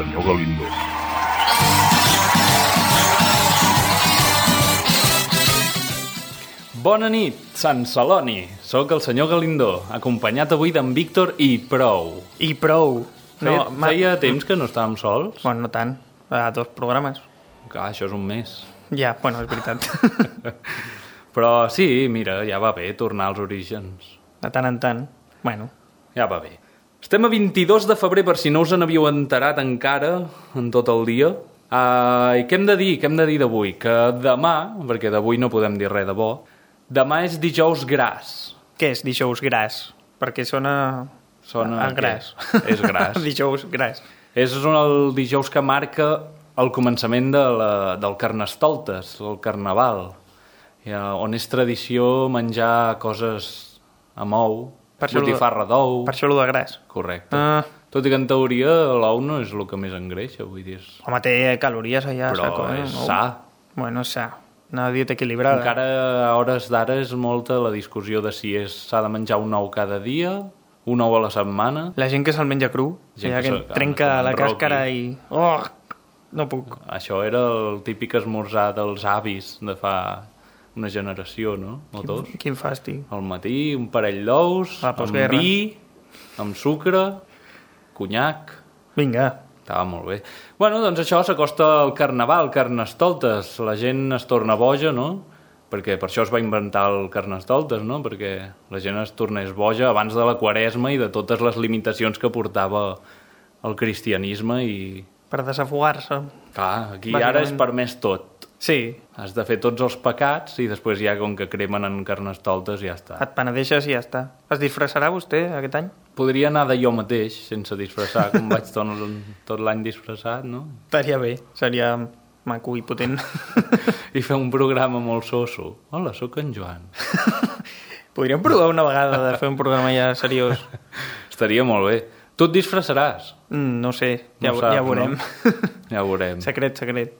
senyor Galindo. Bona nit, Sant Celoni. Soc el senyor Galindo, acompanyat avui d'en Víctor i prou. I prou. Feia temps que no estàvem sols? Bueno, no tant. A 2 programes. Clar, això és un mes. Ja, bueno, és veritat. Però sí, mira, ja va bé tornar als orígens. De tant en tant. Bueno. Ja va bé. Estem a 22 de febrer, per si no us n'havíeu enterat encara, en tot el dia. I què hem de dir? Què hem de dir d'avui? Que demà, perquè d'avui no podem dir res de bo, demà és dijous gras. Què és dijous gras? Perquè sona a gras. És gras. Dijous gras. És el dijous que marca el començament del Carnestoltes, el Carnaval, on és tradició menjar coses amb ou, botifarra d'ou. Per això allò de gras. Correcte. Tot i que en teoria l'ou no és el que més engreixa, vull dir. Home, té calories allà. Però saco, és sa. Bueno, és sa. Una dieta equilibrada. Encara a hores d'ara és molta la discussió de si s'ha de menjar un ou cada dia, un ou a la setmana. La gent que se'l menja cru, que trenca la càscara i... Oh, no puc. Això era el típic esmorzar dels avis de fa una generació, no? O dos. Quin fàstic. Al matí, un parell d'ous, amb vi, amb sucre, conyac... Vinga. Estava molt bé. Bueno, doncs això s'acosta al Carnaval, Carnestoltes. La gent es torna boja, no? Perquè per això es va inventar el Carnestoltes, no? Perquè la gent es tornés boja abans de la Quaresma i de totes les limitacions que portava el cristianisme i... Per desafogar-se. Clar, aquí ara és permès tot. Sí. Has de fer tots els pecats i després ja, com que cremen en Carnestoltes, ja està. Et penedeixes i ja està. Es disfressarà vostè aquest any? Podria anar de jo mateix, sense disfressar, com vaig tot l'any disfressat, no? Estaria bé, seria maco i potent. I fer un programa molt soso. Hola, sóc en Joan. Podríem provar una vegada de fer un programa ja seriós. Estaria molt bé. Tu et disfressaràs? No sé, ja veurem. No? Ja veurem. Secret.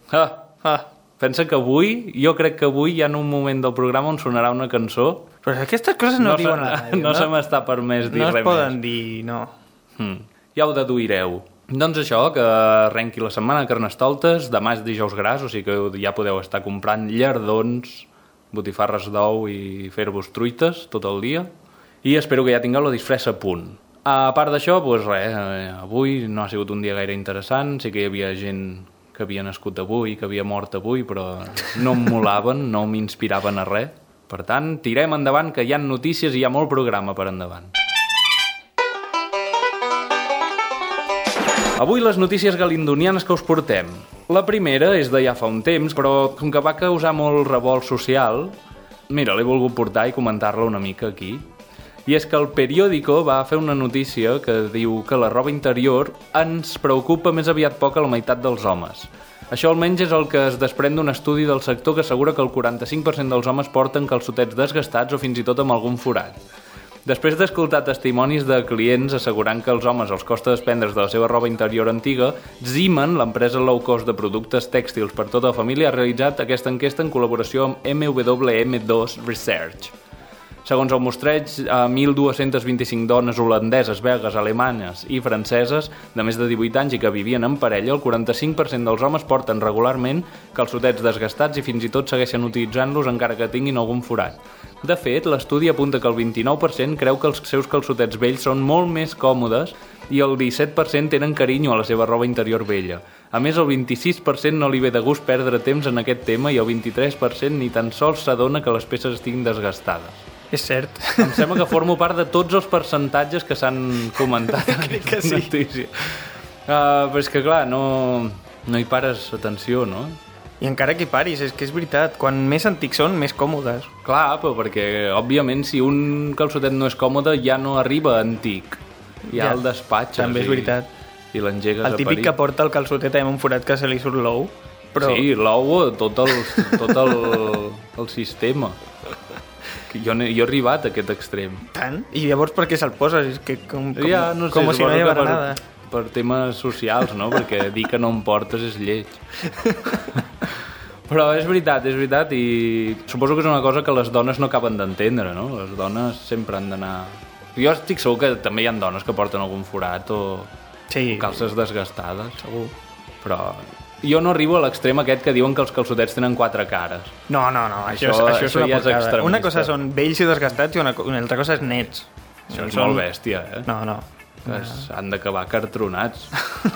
Pensa que avui, jo crec que avui hi ha un moment del programa on sonarà una cançó. Però aquestes coses no diuen a la ràdio, no? No se m'està permès dir res més. No es poden dir, no. Ja ho deduireu. Doncs això, que arrenqui la setmana de Carnestoltes, demà és dijous gras, o sigui que ja podeu estar comprant llardons, botifarres d'ou i fer-vos truites tot el dia. I espero que ja tingueu la disfressa a punt. A part d'això, doncs res, avui no ha sigut un dia gaire interessant, sí que hi havia gent que havia nascut avui, que havia mort avui, però no em molaven, no m'inspiraven a res. Per tant, tirem endavant, que hi ha notícies i hi ha molt programa per endavant. Avui les notícies galindonianes que us portem. La primera és de ja fa un temps, però com que va causar molt revolt social, mira, l'he volgut portar i comentar-la una mica aquí. I és que el Periódico va fer una notícia que diu que la roba interior ens preocupa més aviat poc a la meitat dels homes. Això almenys és el que es desprèn d'un estudi del sector que assegura que el 45% dels homes porten calçotets desgastats o fins i tot amb algun forat. Després d'escoltar testimonis de clients assegurant que als homes els costa desprendre's de la seva roba interior antiga, Zeeman, l'empresa low cost de productes tèxtils per tota la família, ha realitzat aquesta enquesta en col·laboració amb MWM2 Research. Segons el mostreig, 1.225 dones holandeses, belgues, alemanyes i franceses de més de 18 anys i que vivien en parella, el 45% dels homes porten regularment calçotets desgastats i fins i tot segueixen utilitzant-los encara que tinguin algun forat. De fet, l'estudi apunta que el 29% creu que els seus calçotets vells són molt més còmodes i el 17% tenen carinyo a la seva roba interior vella. A més, el 26% no li ve de gust perdre temps en aquest tema i el 23% ni tan sols s'adona que les peces estiguin desgastades. És cert. Em sembla que formo part de tots els percentatges que s'han comentat en aquesta notícia. Però és que, clar, no hi pares atenció, no? I encara que hi paris, és que és veritat, quan més antics són, més còmodes. Clar, però perquè, òbviament, si un calçotet no és còmode, ja no arriba antic. Ja el despatxes. També és veritat. I l'engegues a parir. El típic que porta el calçotet amb un forat que se li surt l'ou. Però... Sí, l'ou, tot el sistema. Jo he arribat a aquest extrem. Tant? I llavors per què se'l poses? És que com si no hi havia nada. Per temes socials, no? Perquè dir que no em portes és lleig. Però és veritat, i suposo que és una cosa que les dones no acaben d'entendre, no? Les dones sempre han d'anar... Jo estic segur que també hi ha dones que porten algun forat o Sí. Calces desgastades. Segur. Però jo no arribo a l'extrem aquest que diuen que els calçotets tenen 4 cares. No, això és una ja és porcada. extremista. Una cosa són vells i desgastats i una altra cosa és nets. Això és molt bèstia, eh? No. Han d'acabar cartronats.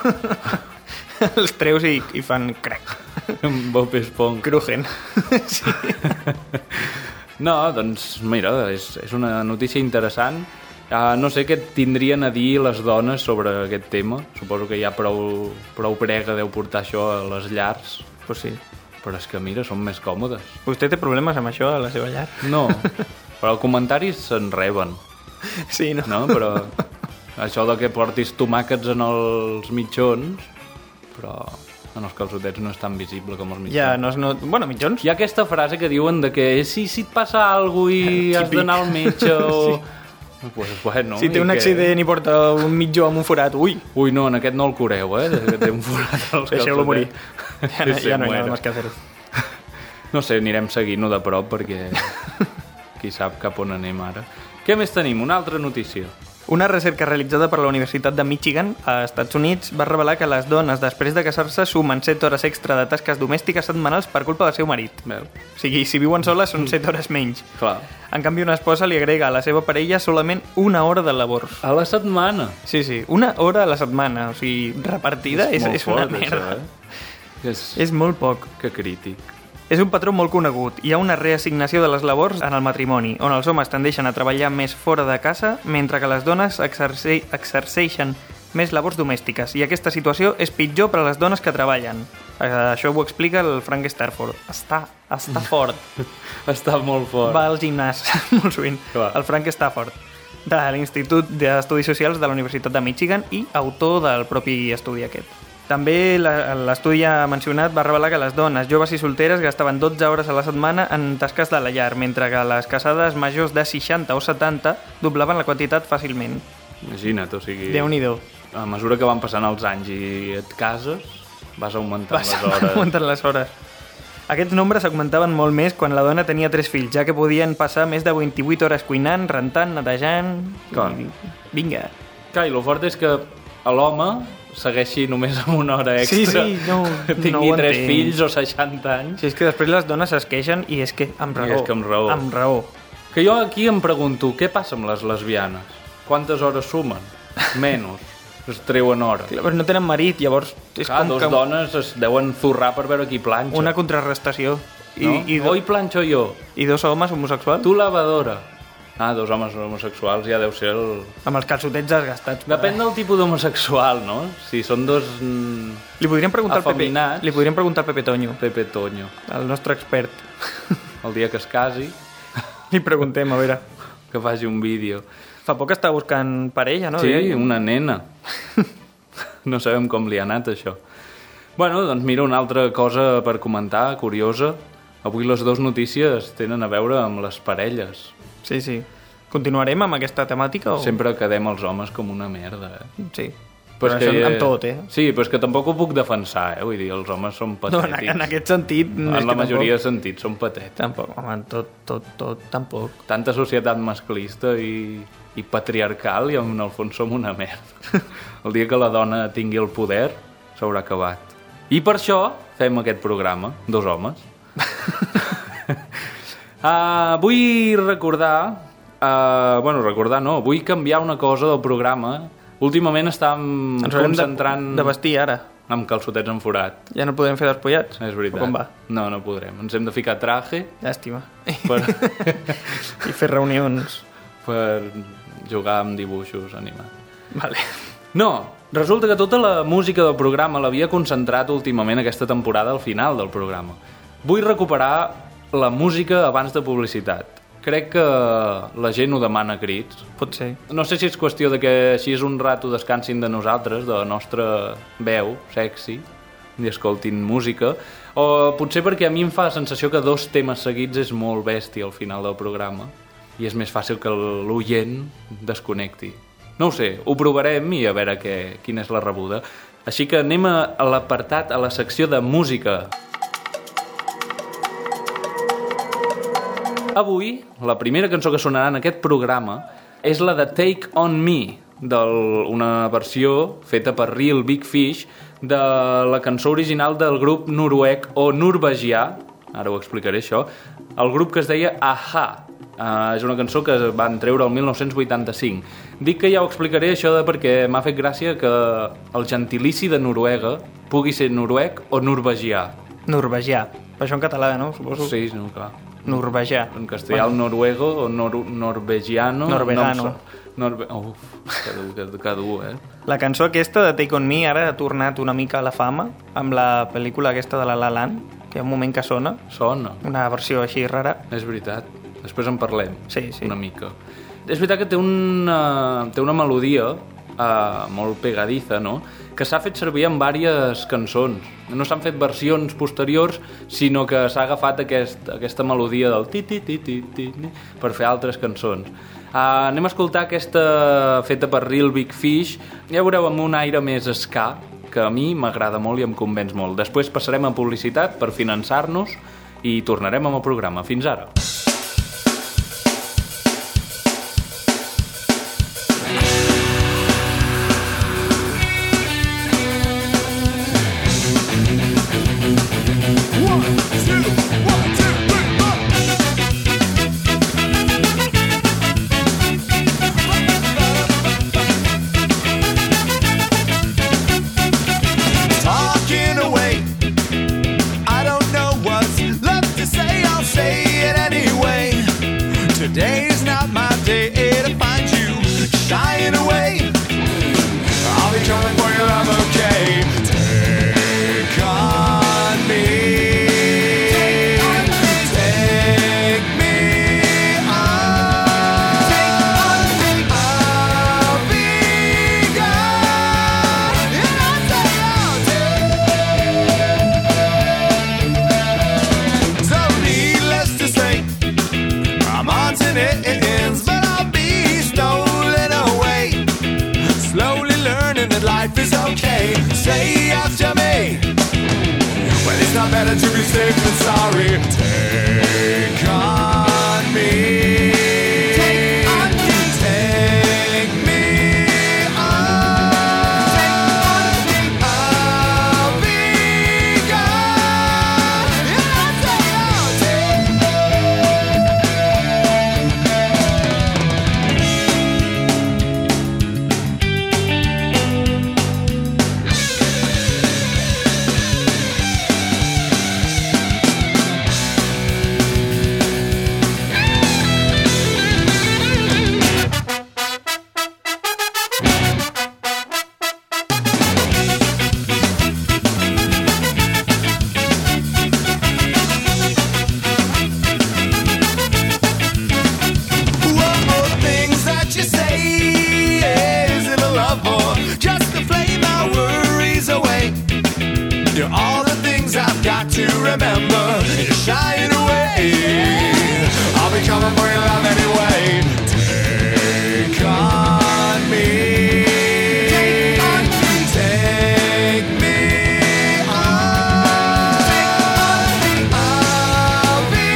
Els treus i fan crac. Bob Esponja. Crujen. Sí. No, doncs mira, és una notícia interessant. No sé què tindrien a dir les dones sobre aquest tema. Suposo que ja prou prega deu portar això a les llars. Pues sí. Però és que mira, són més còmodes. Vostè té problemes amb això a la seva llar? No, però els comentaris se'n reben. Sí, no? No, però això de que portis tomàquets en els mitjons, però en els calçotets no és tan visible com els mitjons. Ja, no... Bueno, mitjons. Hi ha aquesta frase que diuen de que si et passa alguna cosa i has d'anar al metge o... Sí. Pues, bueno, si té un accident i porta un mitjó amb un forat, ui! Ui, no, en aquest no el cureu, que té un forat als calçotets. Deixeu-lo morir. Ja no hi ha nada més que fer. No sé, anirem seguint-ho de prop perquè qui sap cap on anem ara. Què més tenim? Una altra notícia. Una recerca realitzada per la Universitat de Michigan, a Estats Units, va revelar que les dones, després de casar-se, sumen 7 hores extra de tasques domèstiques setmanals per culpa del seu marit. Veu. O sigui, si viuen soles, són 7 hores menys. Clar. En canvi, una esposa li agrega a la seva parella solament 1 hora de labor. A la setmana? Sí, 1 hora a la setmana. O sigui, repartida és una merda. Això, és molt poc. Que crític. És un patró molt conegut. Hi ha una reassignació de les labors en el matrimoni, on els homes tendeixen a treballar més fora de casa, mentre que les dones exerceixen més labors domèstiques. I aquesta situació és pitjor per a les dones que treballen. Això ho explica el Frank Stafford. Està fort. Està molt fort. Va al gimnàs molt sovint. Clar. El Frank Stafford, de l'Institut d'Estudis Socials de la Universitat de Michigan i autor del propi estudi aquest. També l'estudi mencionat va revelar que les dones joves i solteres gastaven 12 hores a la setmana en tasques de la llar, mentre que les casades majors de 60 o 70 doblaven la quantitat fàcilment. Imagina't, o sigui... Déu-n'hi-do. A mesura que van passant els anys i et cases, vas augmentant les hores. Vas augmentant les hores. Aquests nombres augmentaven molt més quan la dona tenia 3 fills, ja que podien passar més de 28 hores cuinant, rentant, netejant... Clar. Vinga. Clar, i el fort és que l'home segueixi només amb 1 hora extra. Sí, no tingui 3 fills o 60 anys. Sí, és que després les dones es queixen i és que amb raó. Amb raó. Que jo aquí em pregunto, què passa amb les lesbianes? Quantes hores sumen? Menys. Es treuen hores. Clar, però no tenen marit, llavors... És clar, com dos dones es deuen zurrar per veure qui planxa. Una contrarrestació. No? Hoy planxo jo. I 2 homes homosexuals? Tu lavadora. 2 homes homosexuals ja deu ser el... Amb els calçotets desgastats. Depèn del tipus d'homosexual, no? Si són 2 li podríem preguntar afeminats... Li podríem preguntar al Pepe Toño. Pepe Toño. El nostre expert. El dia que es casi... Li preguntem, a veure. Que faci un vídeo. Fa poc està buscant parella, no? Sí, una nena. No sabem com li ha anat, això. Bueno, doncs mira, una altra cosa per comentar, curiosa. Avui les 2 notícies tenen a veure amb les parelles. Sí. Continuarem amb aquesta temàtica? O... Sempre quedem els homes com una merda, Sí. Però això amb tot, Sí, però és que tampoc ho puc defensar, Vull dir, els homes són patètics. No, en aquest sentit... En la majoria de sentits són patètics. Tampoc, home, tot, tampoc. Tanta societat masclista i patriarcal i en el fons som una merda. El dia que la dona tingui el poder s'haurà acabat. I per això fem aquest programa, 2 homes. Vull recordar... recordar no, vull canviar una cosa del programa. Últimament estàvem concentrant... de vestir ara. Amb calçotets en forat. Ja no podem fer despullats? És veritat. Com va? No podrem. Ens hem de ficar traje. Llàstima. Per... I fer reunions. Per jugar amb dibuixos animats. Vale. No, resulta que tota la música del programa l'havia concentrat últimament aquesta temporada al final del programa. Vull recuperar la música abans de publicitat. Crec que la gent ho demana a crits. Pot ser. No sé si és qüestió de que així és un rato descansin de nosaltres, de la nostra veu sexy, i escoltin música, o potser perquè a mi em fa la sensació que 2 temes seguits és molt bèstia al final del programa i és més fàcil que l'oient desconnecti. No ho sé, ho provarem i a veure quina és la rebuda. Així que anem a l'apartat, a la secció de música. Avui, la primera cançó que sonarà en aquest programa és la de Take On Me, una versió feta per Real Big Fish de la cançó original del grup noruec o norvegià, ara ho explicaré això, el grup que es deia A-ha. És una cançó que van treure el 1985. Dic que ja ho explicaré això perquè m'ha fet gràcia que el gentilici de Noruega pugui ser noruec o norvegià. Norvegià. Per això en català, no? Suposo. Sí, no, clar. Norvegià. En castellà el noruego o norvegiano. Norvegano. Que dur, La cançó aquesta de Take On Me ara ha tornat una mica a la fama amb la pel·lícula aquesta de La La Land, que hi ha un moment que sona. Sona. Una versió així rara. És veritat. Després en parlem una mica. És veritat que té una melodia molt pegadiza, no? Que s'ha fet servir en diverses cançons. No s'han fet versions posteriors, sinó que s'ha agafat aquesta melodia del ti-ti-ti-ti-ti per fer altres cançons. Anem a escoltar aquesta feta per Real Big Fish. Ja veureu amb un aire més ska, que a mi m'agrada molt i em convenç molt. Després passarem a publicitat per finançar-nos i tornarem amb el programa. Fins ara. Today's not my day to find you shying away. I'll be coming for your love, okay? Take on me. Take me on. I'll be gone. And I'll say I'll do. So needless to say, I'm on to ends, but I'll be stolen away. Slowly learning that life is okay. Say after me, well, it's not better to be safe than sorry. Take on me. Take on me. Take me on. Take on me. I'll be gone. And I'll say I'll take. Remember, you're shying away. I'll be coming for your love anyway. Take on me. Take on me. Take me on. Take on me. I'll be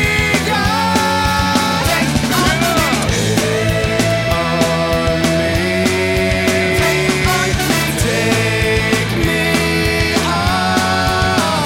gone. Take on me. Take on me. Take me on.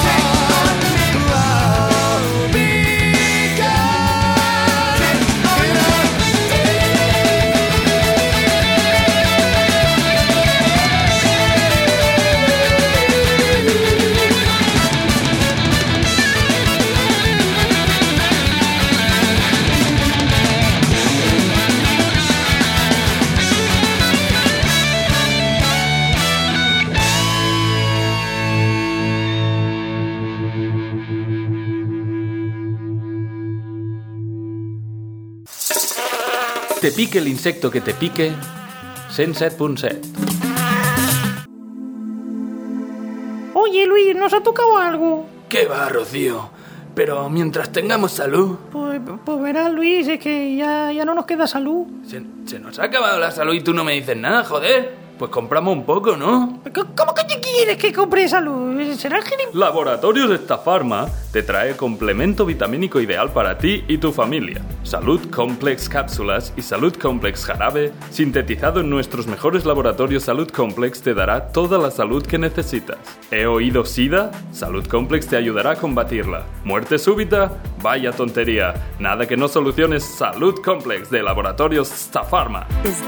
Te pique el insecto que te pique, 107.7. Oye, Luis, ¿nos ha tocado algo? ¿Qué va, Rocío? Pero mientras tengamos salud... Pues verás, Luis, es que ya no nos queda salud. Se nos ha acabado la salud y tú no me dices nada, joder. Pues compramos un poco, ¿no? ¿Cómo que quieres que compre salud? ¿Será el gilipollas? Laboratorios Esta Pharma te trae complemento vitamínico ideal para ti y tu familia. Salud Complex Cápsulas y Salud Complex Jarabe, sintetizado en nuestros mejores laboratorios. Salud Complex te dará toda la salud que necesitas. ¿He oído SIDA? Salud Complex te ayudará a combatirla. ¿Muerte súbita? Vaya tontería. Nada que no soluciones. Salud Complex de Laboratorios Esta Pharma.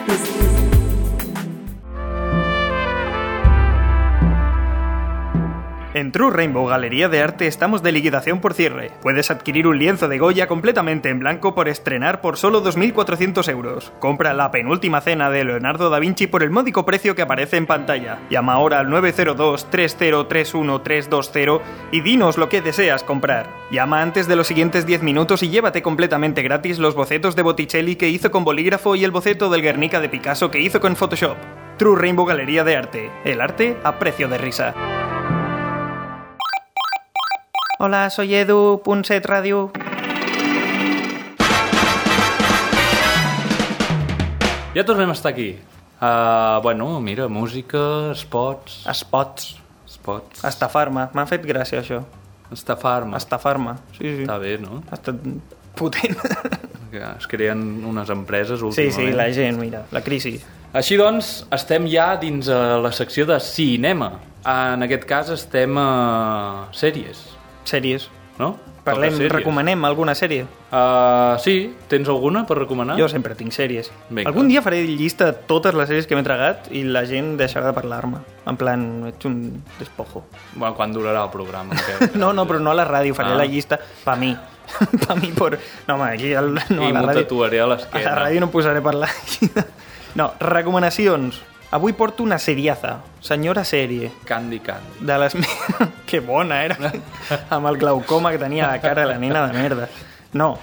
En True Rainbow Galería de Arte estamos de liquidación por cierre. Puedes adquirir un lienzo de Goya completamente en blanco por estrenar por solo 2.400 euros. Compra La penúltima cena de Leonardo da Vinci por el módico precio que aparece en pantalla. Llama ahora al 902-3031320 y dinos lo que deseas comprar. Llama antes de los siguientes 10 minutos y llévate completamente gratis los bocetos de Botticelli que hizo con bolígrafo y el boceto del Guernica de Picasso que hizo con Photoshop. True Rainbow Galería de Arte. El arte a precio de risa. Hola, soy Edu, Punset Radio. Ja tornem a estar aquí. Bueno, mira, música, spots... Spots. Spots... Estafarma. M'ha fet gràcia, això. Estafarma. Estafarma. Sí, sí. Està bé, no? Ha estat potent. Que es creen unes empreses Sí, últimament. sí, la gent, mira, la crisi. Així doncs, estem ja dins la secció de cinema. En aquest cas estem a sèries, Sèries. no? Parlem, Toca sèries. recomanem alguna sèrie? Sí, tens alguna per recomanar? Jo sempre tinc sèries. Vinga. Algun dia faré llista de totes les sèries que m'he tragat i la gent deixarà de parlar-me. En plan, ets un despojo. Bueno, quan durarà el programa? Aquest? No, però no a la ràdio, faré Ah. la llista pa mi. Pa mi, por... No, home, aquí no, I a la m'ho ràdio... tatuaré a A l'esquena. la ràdio no posaré a parlar. No, recomanacions. Avui porto una seriaza, senyora sèrie. Candy Candy. De les... Que bona era. Amb el glaucoma que tenia a la cara la nena de merda. No,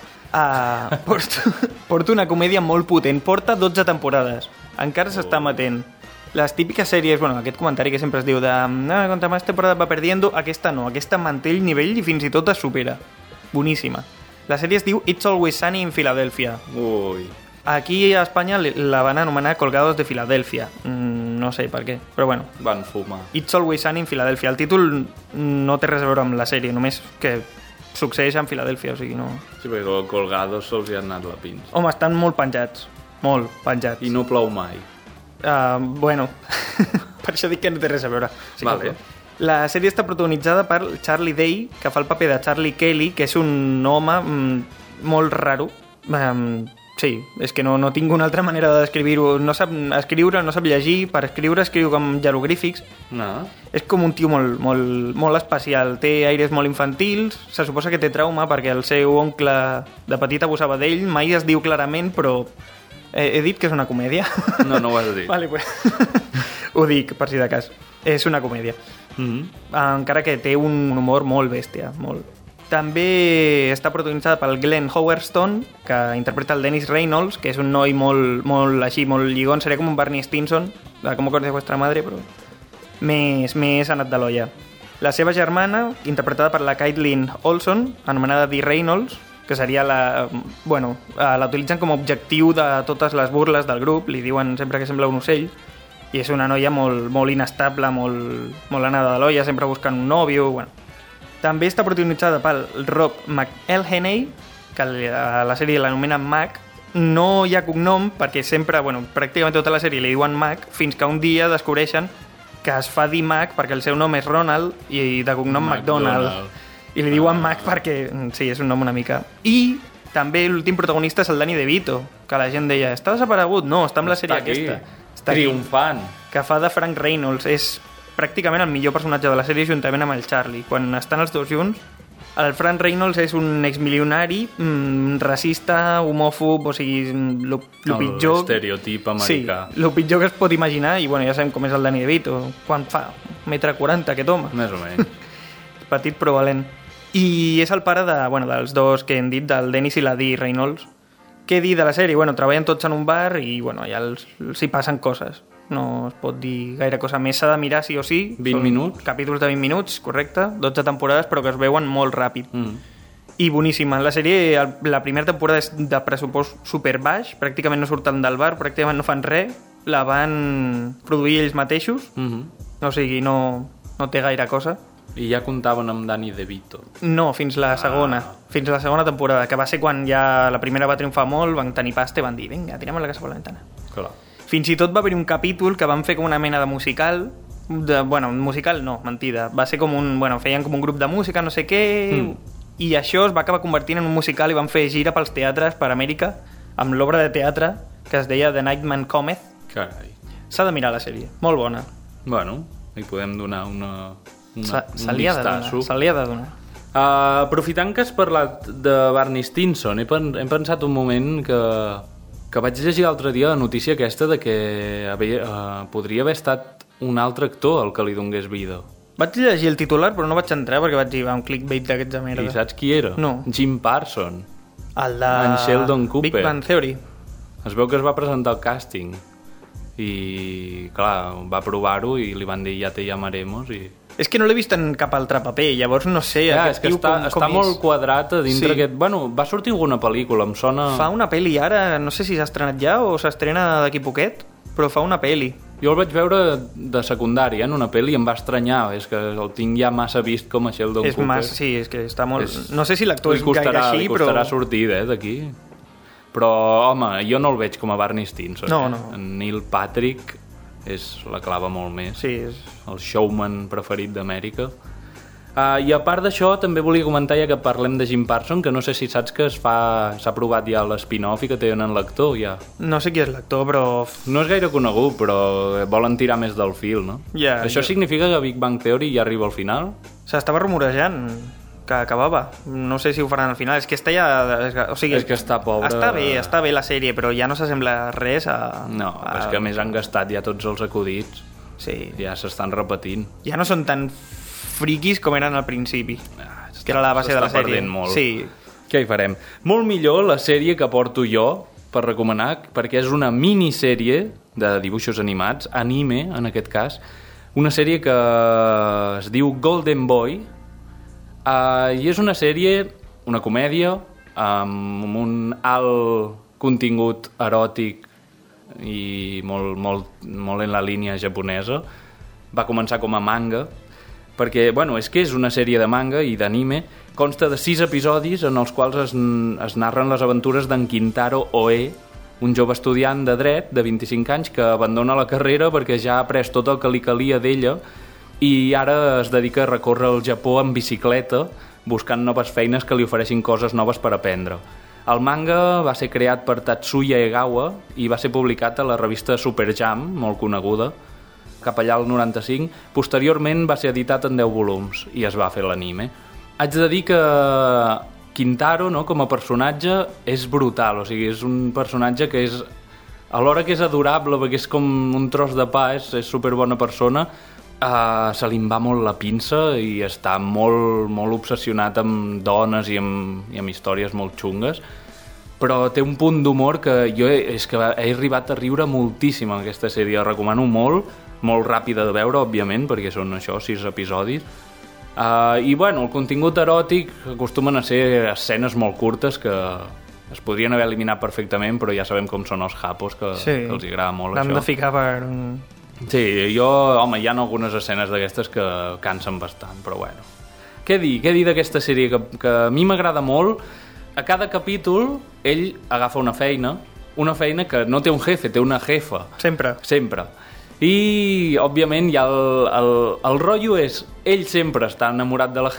porto una comèdia molt potent. Porta 12 temporades. Encara s'està emetent. Les típiques sèries, bueno, aquest comentari que sempre es diu de contra més temporada va perdiendo, aquesta no, aquesta manté el nivell i fins i tot es supera. Boníssima. La sèrie es diu It's Always Sunny in Philadelphia. Ui. Aquí a Espanya la van anomenar Colgados de Filadèlfia. No sé per què, però bueno. Van fumar. It's Always Sunny in Philadelphia. El títol no té res a veure amb la sèrie, només que succeeix en Filadèlfia, o sigui, no... Sí, perquè el Colgados se'ls hi ha anat la pinça. Home, estan molt penjats. Molt penjats. I no plou mai. Bueno, per això dic que no té res a veure. Sí, Vale. La sèrie està protagonitzada per Charlie Day, que fa el paper de Charlie Kelly, que és un home molt raro. Sí, és que no tinc una altra manera de descriure-ho. No sap escriure, no sap llegir. Per escriure escriu com jeroglífics. No. És com un tio molt especial. Té aires molt infantils. Se suposa que té trauma perquè el seu oncle de petit abusava d'ell. Mai es diu clarament, però he dit que és una comèdia. No ho has dit. Vale, pues. Ho dic, per si de cas. És una comèdia. Encara que té un humor molt bèstia, molt. També està protagonitzada pel Glenn Howerton, que interpreta el Dennis Reynolds, que és un noi molt així, molt lligón. Seria com un Barney Stinson, de Com conoce vuestra madre, però més anat de l'olla. La seva germana, interpretada per la Caitlin Olson, anomenada Dee Reynolds, que seria la utilitzen com a objectiu de totes les burles del grup, li diuen sempre que sembla un ocell, i és una noia molt inestable, molt anada de l'olla, sempre buscant un nòvio, bueno. També està protagonitzada pel Rob McElhenney, que a la sèrie l'anomenen Mac. No hi ha cognom, perquè sempre, pràcticament tota la sèrie li diuen Mac, fins que un dia descobreixen que es fa dir Mac perquè el seu nom és Ronald i de cognom McDonald. I li diuen Mac perquè, sí, és un nom una mica... I també l'últim protagonista és el Danny DeVito, que la gent deia, està desaparegut? No, està amb la sèrie aquesta. Està aquí, triomfant. que fa de Frank Reynolds. És pràcticament el millor personatge de la sèrie juntament amb el Charlie. Quan estan els dos junts, el Frank Reynolds és un exmilionari, racista, homòfob, o sigui, lo pitjor... L'estereotip americà. Sí, el pitjor que es pot imaginar, i ja sabem com és el Danny DeVito. Quan fa? 1,40 m, aquest home. Més o menys. Petit però valent. I és el pare dels dos que hem dit, del Dennis i la Dee Reynolds. Què dir de la sèrie? Treballen tots en un bar i ja s'hi passen coses. No es pot dir gaire cosa més. S'ha de mirar sí o sí. 20 minuts. Capítols de 20 minuts, correcte. 12 temporades, però que es veuen molt ràpid. I boníssima. La sèrie, la primera temporada és de pressupost super baix, pràcticament no surten del bar, pràcticament no fan res, la van produir ells mateixos, o sigui, no té gaire cosa. I ja comptaven amb Danny DeVito. No, fins la segona temporada, que va ser quan ja la primera va triomfar molt, van tenir pasta i van dir, vinga, tirem la casa per la ventana. Clar. Fins i tot va haver un capítol que van fer com una mena de musical, un musical no, mentida, va ser com feien com un grup de música, no sé què, i això es va acabar convertint en un musical i van fer gira pels teatres per Amèrica, amb l'obra de teatre que es deia The Nightman Cometh. Carai. S'ha de mirar la sèrie, molt bona. Bueno, hi podem donar un Se li ha de donar. Aprofitant que has parlat de Barney Stinson, hem pensat un moment que vaig llegir l'altre dia la notícia aquesta de que podria haver estat un altre actor el que li donés vida. Vaig llegir el titular però no vaig entrar perquè vaig dir, un clickbait d'aquests de merda. I saps qui era? No. Jim Parsons. El de... En Sheldon Cooper. Big Bang Theory. Es veu que es va presentar al càsting i, clar, va provar-ho i li van dir ja te llamaremos i... És que no l'he vist en cap altre paper, llavors no sé... És que està molt quadrat a dintre aquest... Bueno, va sortir alguna pel·lícula, em sona... Fa una pel·li ara, no sé si s'ha estrenat ja o s'estrena d'aquí poquet, però fa una pel·li. Jo el vaig veure de secundària en una pel·li i em va estranyar, és que el tinc ja massa vist com a Sheldon Cooper. Sí, és que està molt... No sé si l'actor és gaire així, però... Li costarà sortir, d'aquí. Però, home, jo no el veig com a Barney Stinson. No. En Neil Patrick és la clava molt més. Sí, el showman preferit d'Amèrica. I a part d'això també volia comentar, ja que parlem de Jim Parsons, que no sé si saps que s'ha provat ja l'spin-off i que tenen l'actor ja. No sé qui és l'actor, però... No és gaire conegut, però volen tirar més del fil, no? Això significa que Big Bang Theory ja arriba al final? S'estava rumorejant que acabava. No sé si ho faran al final. És que està ja... O sigui, és que està pobre... Està bé la sèrie, però ja no s'assembla res a... No, és que a més han gastat ja tots els acudits. Sí. Ja s'estan repetint. Ja no són tan friquis com eren al principi, que era la base de la sèrie. Perdent molt. Sí. Què hi farem? Molt millor la sèrie que porto jo per recomanar, perquè és una minissèrie de dibuixos animats, anime en aquest cas, una sèrie que es diu Golden Boy, i és una sèrie, una comèdia amb un alt contingut eròtic i molt en la línia japonesa. Va començar com a manga perquè, és que és una sèrie de manga i d'anime, consta de 6 episodis en els quals es narren les aventures d'en Kintaro Oe, un jove estudiant de dret de 25 anys que abandona la carrera perquè ja ha après tot el que li calia d'ella i ara es dedica a recórrer el Japó en bicicleta buscant noves feines que li ofereixin coses noves per aprendre. El manga va ser creat per Tatsuya Egawa i va ser publicat a la revista Super Jam, molt coneguda, cap allà al 95. Posteriorment va ser editat en 10 volums i es va fer l'anime. Haig de dir que Kintaro, no, com a personatge, és brutal. O sigui, és un personatge que és... Alhora que és adorable, perquè és com un tros de pa, és superbona persona, se li va molt la pinça i està molt obsessionat amb dones i amb històries molt xungues, però té un punt d'humor que jo he arribat a riure moltíssim en aquesta sèrie. La recomano molt ràpida de veure, òbviament, perquè són 6 episodis. I el contingut eròtic acostumen a ser escenes molt curtes que es podrien haver eliminat perfectament, però ja sabem com són els japos, que els agrada molt això. L'hem de ficar per... Sí, hi ha algunes escenes d'aquestes que cansen bastant, però bueno. Què dir d'aquesta sèrie? Que a mi m'agrada molt. A cada capítol ell agafa una feina que no té un jefe, té una jefa. Sempre. I, òbviament, el rotllo és ell sempre està enamorat de la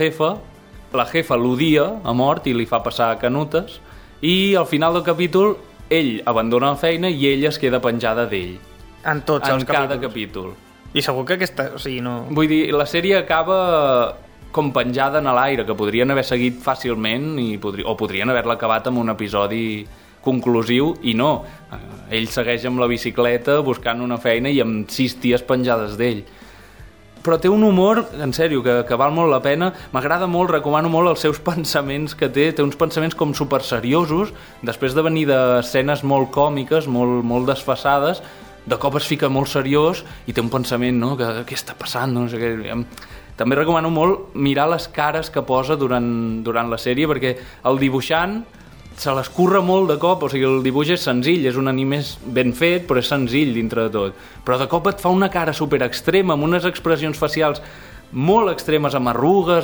jefa l'odia a mort i li fa passar canutes, i al final del capítol ell abandona la feina i ella es queda penjada d'ell. En tots els capítols. En cada capítol. I segur que aquesta... O sigui, no... Vull dir, la sèrie acaba com penjada en l'aire, que podrien haver seguit fàcilment o podrien haver-la acabat amb un episodi conclusiu, i no. Ell segueix amb la bicicleta buscant una feina i amb 6 ties penjades d'ell. Però té un humor, en sèrio, que val molt la pena. M'agrada molt, recomano molt els seus pensaments que té. Té uns pensaments com super seriosos, després de venir d'escenes molt còmiques, molt desfasades, de cop es fica molt seriós i té un pensament, no? Què està passant? No sé què. També recomano molt mirar les cares que posa durant la sèrie, perquè el dibuixant se l'escurra molt de cop, o sigui, el dibuix és senzill, és un anime ben fet, però és senzill dintre de tot. Però de cop et fa una cara super extrema, amb unes expressions facials molt extremes, amb arrugues,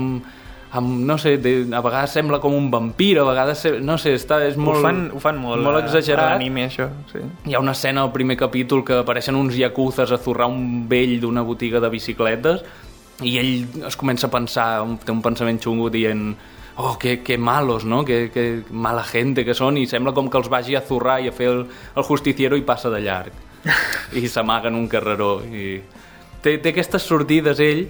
amb no sé, a vegades sembla com un vampir, a vegades, no sé, és molt... Ho fan molt, molt exagerat. a l'anime, això, sí. Hi ha una escena al primer capítol que apareixen uns yakuzes a zurrar un vell d'una botiga de bicicletes i ell es comença a pensar, té un pensament xungo dient oh, que malos, no? Que mala gente que són, i sembla com que els vagi a zurrar i a fer el justiciero i passa de llarg i s'amaga en un carreró i té aquestes sortides ell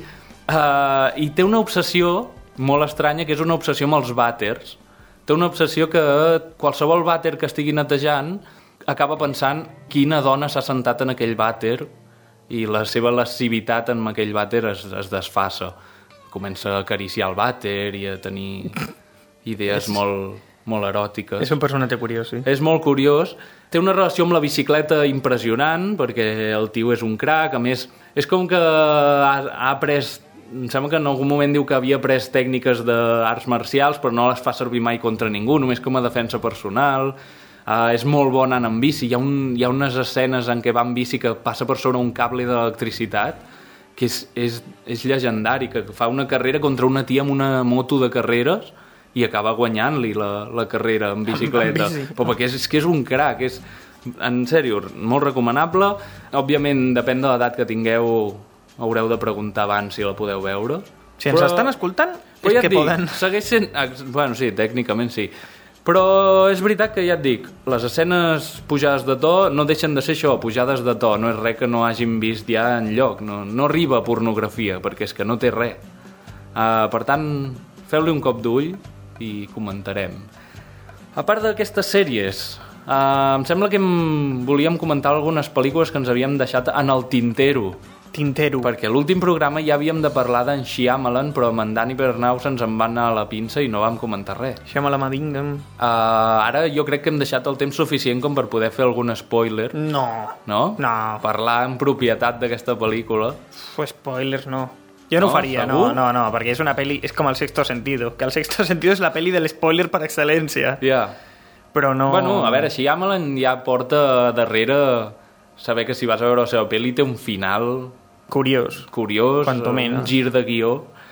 i té una obsessió molt estranya, que és una obsessió amb els vàters. Té una obsessió que qualsevol vàter que estigui netejant acaba pensant quina dona s'ha sentat en aquell vàter i la seva lascivitat en aquell vàter es desfassa. Comença a acariciar el vàter i a tenir idees molt eròtiques. És un personatge curiós, sí. És molt curiós. Té una relació amb la bicicleta impressionant, perquè el tio és un crac. A més, és com que ha après... Em sembla que en algun moment diu que havia après tècniques d'arts marcials, però no les fa servir mai contra ningú, només com a defensa personal. És molt bon anant amb bici. Hi ha unes escenes en què va amb bici que passa per sobre un cable d'electricitat, que és llegendari, que fa una carrera contra una tia amb una moto de carreres i acaba guanyant-li la carrera en bicicleta. Però perquè és que és un crac, en sèrio, molt recomanable. Òbviament, depèn de l'edat que tingueu, haureu de preguntar abans si la podeu veure. Si ens estan escoltant, és ja que poden... Segueix sent... Bueno, sí, tècnicament sí. Però és veritat que ja et dic, les escenes pujades de to no deixen de ser això, pujades de to. No és res que no hàgim vist ja enlloc. No arriba a pornografia, perquè és que no té res. Per tant, feu-li un cop d'ull i comentarem. A part d'aquestes sèries, em sembla que volíem comentar algunes pel·lícules que ens havíem deixat en el tintero. Perquè l'últim programa ja havíem de parlar d'en Shyamalan, però amb en Dani Bernau se'ns en va anar a la pinça i no vam comentar res. Shyamalan. Ara jo crec que hem deixat el temps suficient com per poder fer algun spoiler. No. Parlar en propietat d'aquesta pel·lícula. Spoilers no. Jo no ho faria, segur? No, perquè és una pel·li... És com el Sexto Sentido, que el Sexto Sentido és la pel·li de l'espoiler per excel·lència. Ja. Però no... Bueno, a veure, Shyamalan ja porta darrere saber que si vas a veure la seva pel·li té un final... Curiós, quanto menos. Un gir de guió.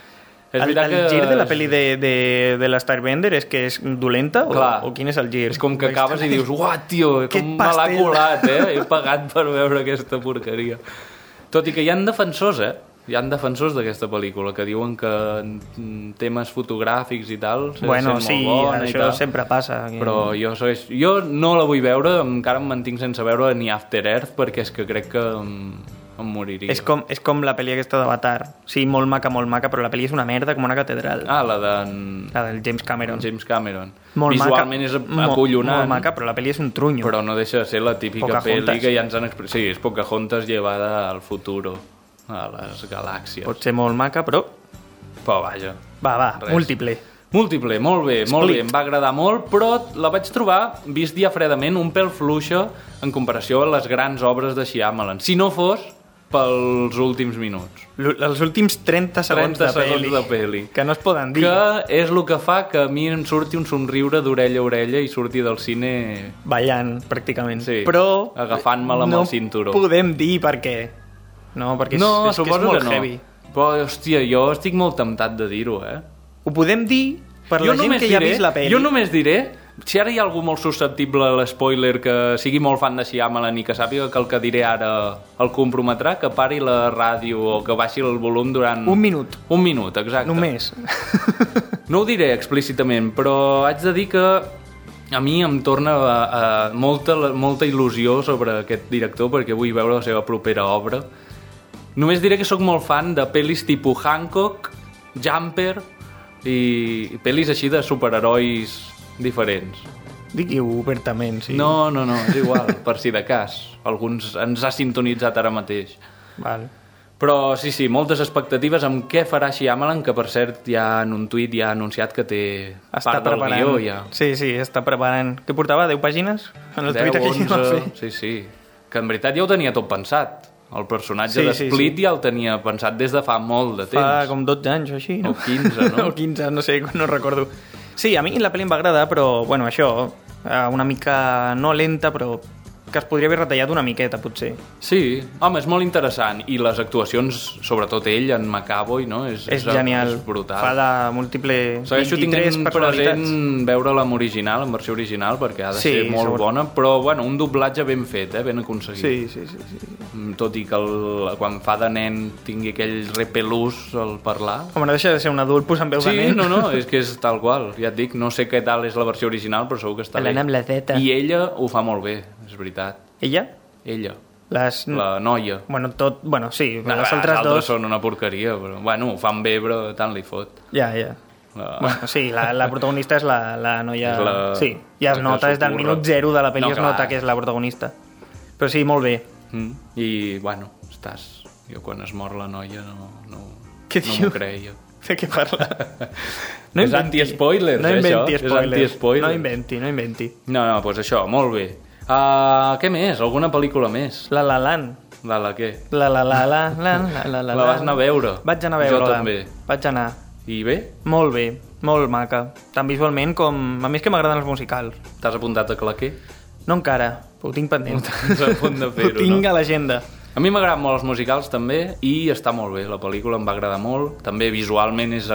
El gir de la pel·li de l'Starbender és que és dolenta? O quin és el gir? És com que acabes i dius, uah, tio, com me l'ha colat, he pagat per veure aquesta porqueria. Tot i que hi ha defensors, hi ha defensors d'aquesta pel·lícula que diuen que en temes fotogràfics i tal bueno, sí, molt bona això sempre passa. Però jo no la vull veure, encara em mantinc sense veure ni After Earth, perquè és que crec que em moriria. És com la pel·li aquesta d'Avatar. Sí, molt maca, però la pel·li és una merda com una catedral. La del James Cameron. Visualment és acollonant. Molt maca, però la pel·li és un trunyo. Però no deixa de ser la típica pel·li que ja ens han explicat. Sí, és Pocahontas llevada al futuro, a les galàxies. Pot ser molt maca, però vaja. Va, múltiple, molt bé, em va agradar molt, però la vaig trobar, vist dia fredament, un pèl fluixa en comparació a les grans obres de Shyamalan. Si no fos pels últims minuts. Els últims 30 segons de pel·li. Que no es poden dir. Que és el que fa que a mi em surti un somriure d'orella a orella i surti del cine... ballant, pràcticament. Sí, però agafant-me'l amb el cinturó. No podem dir per què. No, perquè és molt heavy. Però, hòstia, jo estic molt temptat de dir-ho, Ho podem dir per la gent que ja ha vist la pel·li. Jo només diré, si ara hi ha algú molt susceptible a l'espoiler que sigui molt fan de Shyamalan i que sàpiga que el que diré ara el comprometrà, que pari la ràdio o que baixi el volum durant... Un minut. Un minut, exacte. Només. No ho diré explícitament, però haig de dir que a mi em torna molta il·lusió sobre aquest director perquè vull veure la seva propera obra. Només diré que sóc molt fan de pel·lis tipus Hancock, Jumper i pel·lis així de superherois diferents. Digui-ho obertament, sí. No, és igual, per si de cas. Alguns ens ha sintonitzat ara mateix. Val. Però sí, moltes expectatives amb què farà Shyamalan, que per cert ja en un tuit ja ha anunciat que té part del guió ja. Sí, està preparant. Què portava, 10 pàgines? En el 10, 11, sí. Que en veritat ja ho tenia tot pensat. El personatge de Split ja el tenia pensat des de fa molt de temps. Fa com 12 anys o així, no? O 15, no? O 15, no sé, no recordo. Sí, a mi la pel·li em va agradar, però, bueno, això, una mica no lenta, però que es podria haver retallat una miqueta, potser. Sí, home, és molt interessant. I les actuacions, sobretot ell, en McAvoy, no? És genial. És brutal. Fa de múltiple... Segueixo 23 tenint personalitats. present veure-la en original, en versió original, perquè ha de Sí, ser molt segur. bona, però, bueno, un doblatge ben fet, ben aconseguit. Sí. Tot i que quan fa de nen tingui aquell repelús al parlar. Home, no deixa de ser un adult posant veu de Sí, nen. no, és que és tal qual. Ja et dic, no sé què tal és la versió original, però segur que està Parlant bé. amb la zeta. I ella ho fa molt bé, és veritat. Ella? Ella, Les... la noia. Bueno, sí, No, les els altres dos... són una porqueria, però, bueno, ho fan bé, però tant li fot. Ja. La... Bueno, sí, la protagonista és la noia... És la- Sí, ja es la que nota, és del susurra. minut 0 de la pel·li, No, es clar. nota que és la protagonista. Però sí, molt bé. I, bueno, jo quan es mor la noia no Què no diu? m'ho creia. De què parla? És anti-spoilers, no això. inventi És spoilers. anti-spoilers. No inventi. No, doncs això, molt bé. Què més? Alguna pel·lícula més? La Land. La què? La La vas anar a veure? Vaig anar a veure-la. Jo també. Vaig anar. I bé? Molt bé, molt maca. Tant visualment com... A mi és que m'agraden els musicals. T'has apuntat a claquer? No encara, però ho tinc pendent. Estàs a punt de Ho fer-ho, tinc no? a l'agenda. A mi m'agraden molt els musicals també i està molt bé, la pel·lícula em va agradar molt, també visualment és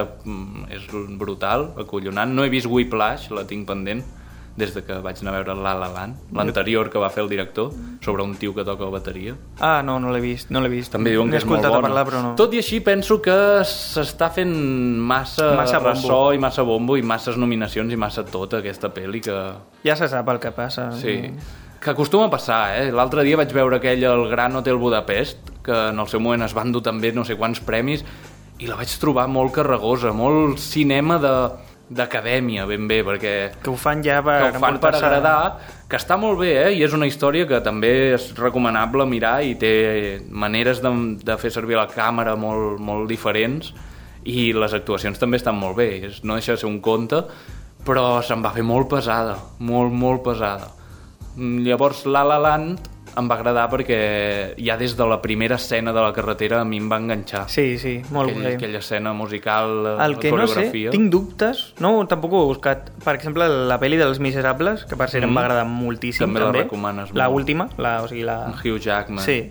brutal, acollonant. No he vist Whiplash, la tinc pendent des de que vaig anar a veure La La Land, l'anterior que va fer el director, sobre un tio que toca la bateria. Ah, no l'he vist. També diuen que és molt N'he escoltat bona. a parlar, però no. Tot i així penso que s'està fent massa Massa bombo. ressò i massa bombo i masses nominacions i massa tot aquesta pel·li que... Ja se sap el que passa. Sí, que acostuma a passar, eh? L'altre dia vaig veure aquell El Gran Hotel Budapest, que en el seu moment es van dur també no sé quants premis, i la vaig trobar molt carregosa, molt cinema d'acadèmia, ben bé, perquè Que ho fan ja per... que ho fan per agradar, que està molt bé, i és una història que també és recomanable mirar i té maneres de fer servir la càmera molt, molt diferents i les actuacions també estan molt bé, no deixa de ser un conte, però se'm va fer molt pesada, molt pesada. Llavors La La Land em va agradar perquè ja des de la primera escena de la carretera a mi em va enganxar. Sí, molt bé. Aquella escena musical, El que no sé, coreografia. tinc dubtes, no, tampoc ho he buscat. Per exemple, la pel·li dels Miserables, que per cert em va agradar moltíssim, També la recomanes molt. La última, o sigui, la... Hugh Jackman. Sí.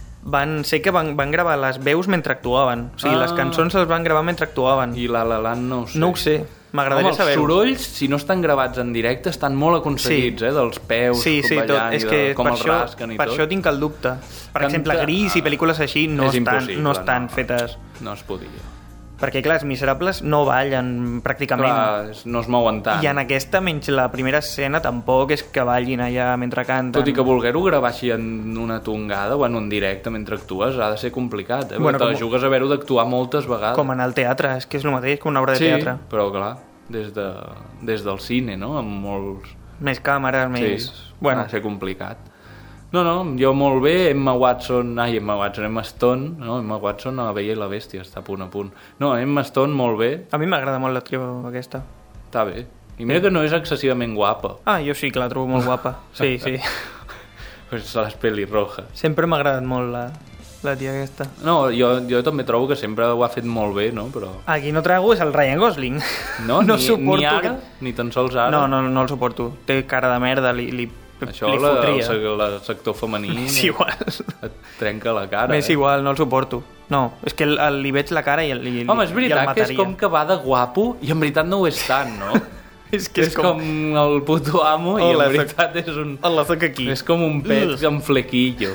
Sé que van gravar les veus mentre actuaven. O sigui, les cançons les van gravar mentre actuaven. I La La Land no ho sé. No ho sé, m'agradaria Els saber-ho. sorolls, si no estan gravats en directe, estan molt aconseguits, dels peus, Sí, tot. ballant És i que com per els això, rasquen i per tot. això tinc el dubte. Per exemple, Canta- Gris i pel·lícules així no És impossible, estan fetes. No es podia. Perquè, clar, els Miserables no ballen pràcticament. Clar, no es mouen tant. I en aquesta, menys la primera escena, tampoc és que ballin allà mentre canten. Tot i que voler-ho gravar així en una tongada, bueno, en directe mentre actues, ha de ser complicat, eh? Bueno, Te la com- jugues a haver-ho d'actuar moltes vegades. Com en el teatre, és que és el mateix que una obra de Sí, teatre. però clar, des del cine, no? Amb molts... Més càmeres, més... Sí, Bueno, ha de ser complicat. No, jo molt bé, Emma Watson, Emma Stone, no? Emma Watson a La Bella i la Bèstia, està a punt. No, Emma Stone molt bé, a mi m'agrada molt l'actriu aquesta. està bé. I mira que no és excessivament guapa, Ah, jo sí que la trobo molt guapa. Sí. és les pelirrojas. Sempre m'ha agradat molt la tia aquesta. No, jo també trobo que sempre ho ha fet molt bé, no? Però A qui no trago és el Ryan Gosling. no, suporto ni ara, aquest- ni tan sols ara. No el suporto. Té cara de merda, li Això li fotria. el sector femení És igual. et trenca la cara. M'és igual, no el suporto. No, és que li veig la cara i Home, és i el veritat que és mataria. com que va de guapo i en veritat no ho és tant, no? És que és com el puto amo i Hola, en veritat és un... Hola, soc aquí. És com un pet amb flequillo.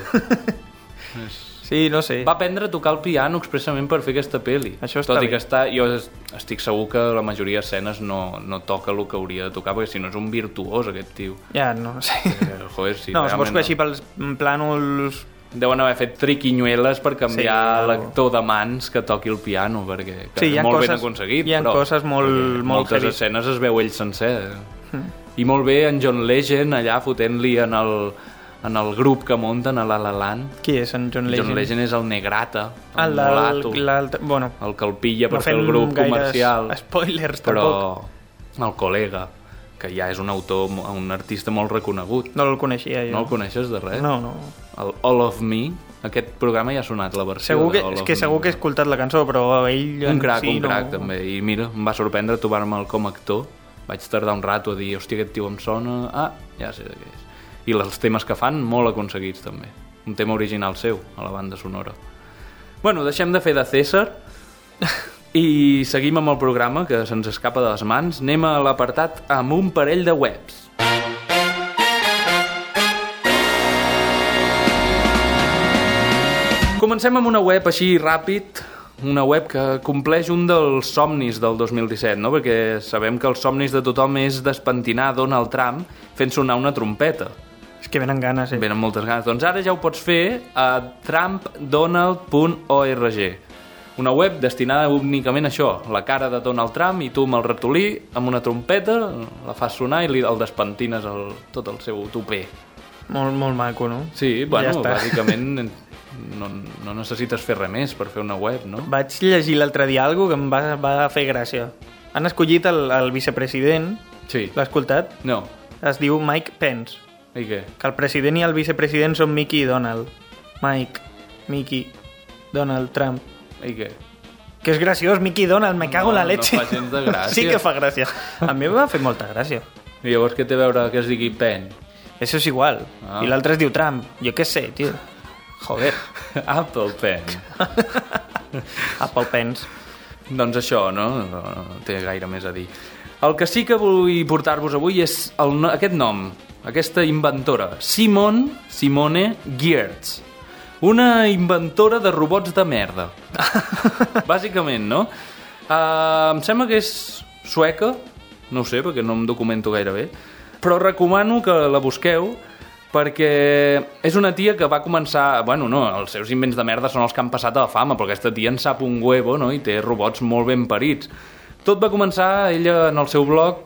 Sí, no sé. Va aprendre a tocar el piano expressament per fer aquesta pel·li. Això està Tot i bé. que jo estic segur que la majoria d'escenes no toca el que hauria de tocar, perquè si no és un virtuós aquest tio. Ja, no sé. Joder, si No, suposo realment que així pels plànols... Deuen haver fet triquinyueles per canviar Sí, l'actor de mans que toqui el piano, perquè Sí, hi ha és molt coses- ben aconseguit. hi ha però, coses molt- perquè molt moltes heavy. escenes es veu ell sencer. I molt bé en John Legend allà fotent-li en el grup que munten a La La Land. Qui és en John Legend? John Legend és el negrata, El mulato, bueno, el que el pilla per no fer el fem grup gaires comercial, spoilers, però el col·lega, que ja és un autor, un artista molt reconegut. No el coneixia jo. No el coneixes de res? No. El All of Me, aquest programa ja ha sonat la versió Segur que, de All és of que Me. segur que he escoltat la cançó, però ell... Un en crac, si un crac no... també. I mira, em va sorprendre trobar-me'l com a actor. Vaig tardar un rato a dir, hòstia, aquest tio em sona... Ah, ja sé de què és. I els temes que fan, molt aconseguits, també. Un tema original seu, a la banda sonora. Bueno, deixem de fer de César i seguim amb el programa, que se'ns escapa de les mans. Anem a l'apartat amb un parell de webs. Comencem amb una web així ràpid, una web que compleix un dels somnis del 2017, no? Perquè sabem que els somnis de tothom és despentinar Donald Trump fent sonar una trompeta. És que venen ganes, Venen moltes ganes. Doncs ara ja ho pots fer a trumpdonald.org. Una web destinada únicament a això, la cara de Donald Trump, i tu amb el ratolí, amb una trompeta, la fas sonar i el despentines tot el seu tupé. Molt, molt maco, no? Sí, bueno, Ja bàsicament no necessites fer res més per fer una web, no? Vaig llegir l'altre dia alguna que em va fer gràcia. Han escollit el vicepresident, Sí. l'has escoltat? No. Es diu Mike Pence. I què? Que el president i el vicepresident són Mickey i Donald. Mike, Mickey, Donald Trump. I què? Que és graciós, Mickey i Donald, me cago en la leche. No fa gens de gràcia. Sí que fa gràcia. A mi em va fer molta gràcia. I llavors què té a veure que es digui Pen? Eso és igual. Ah. I l'altre es diu Trump. Jo què sé, tio. Joder. Apple Pen. Apple Pence. Doncs això, no té gaire més a dir. El que sí que vull portar-vos avui és aquest nom, aquesta inventora, Simone Giertz. Una inventora de robots de merda. Bàsicament, no? Em sembla que és sueca, no ho sé, perquè no em documento gaire bé, però recomano que la busqueu perquè és una tia que va començar... Bueno, no, els seus invents de merda són els que han passat a la fama, però aquesta tia en sap un huevo, no? I té robots molt ben parits. Tot va començar, ella en el seu blog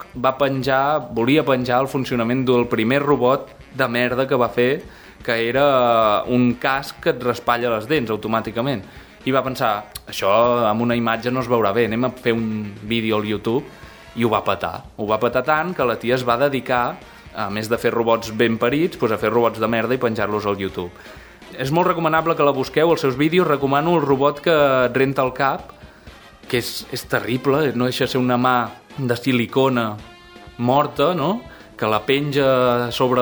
volia penjar el funcionament del primer robot de merda que va fer, que era un casc que et raspalla les dents automàticament. I va pensar, això amb una imatge no es veurà bé, anem a fer un vídeo al YouTube, i ho va petar. Ho va petar tant que la tia es va dedicar, a més de fer robots ben parits, doncs a fer robots de merda i penjar-los al YouTube. És molt recomanable que la busqueu, els seus vídeos. Recomano el robot que et renta el cap, que és terrible, no deixa de ser una mà de silicona morta, no?, que la penja sobre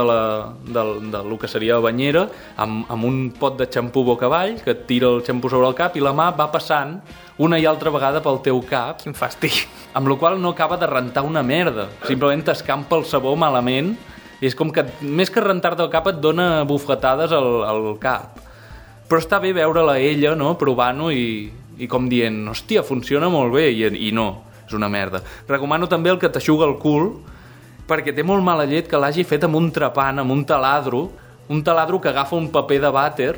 del que seria la banyera amb un pot de xampú boca avall, que et tira el xampú sobre el cap i la mà va passant una i altra vegada pel teu cap, Quin fàstic. amb la qual no acaba de rentar una merda, simplement t'escampa el sabó malament i és com que més que rentar-te el cap et dona bufetades al cap. Però està bé veure-la ella, no?, provant-ho i com dient, hòstia, funciona molt bé, i no, és una merda. Recomano també el que t'aixuga el cul, perquè té molt mala llet que l'hagi fet amb un trepant, amb un taladro que agafa un paper de vàter,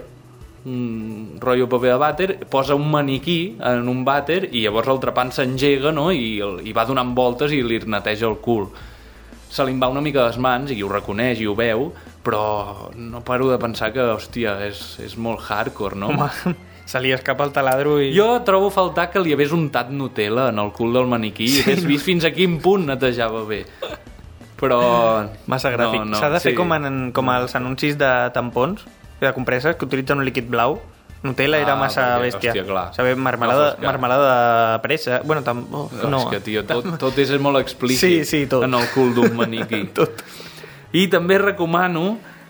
un rotllo paper de vàter, posa un maniquí en un vàter i llavors el trepant s'engega, no?, i va donant voltes i li neteja el cul. Se li en va una mica les mans i ho reconeix i ho veu, però no paro de pensar que, hòstia, és molt hardcore, no? Home, se li escapa el taladro i... Jo trobo a faltar que li hagués untat Nutella en el cul del maniquí i hagués vist fins a quin punt netejava bé. Però... Massa gràfic. S'ha de fer com els anuncis de tampons, de compreses, que utilitzen un líquid blau. Nutella era massa perquè, bèstia. hòstia, clar. Saber, marmelada de pressa. Bueno, no. És que, tio, tot és molt explícit Sí, tot. en el cul d'un maniquí. Tot. I també recomano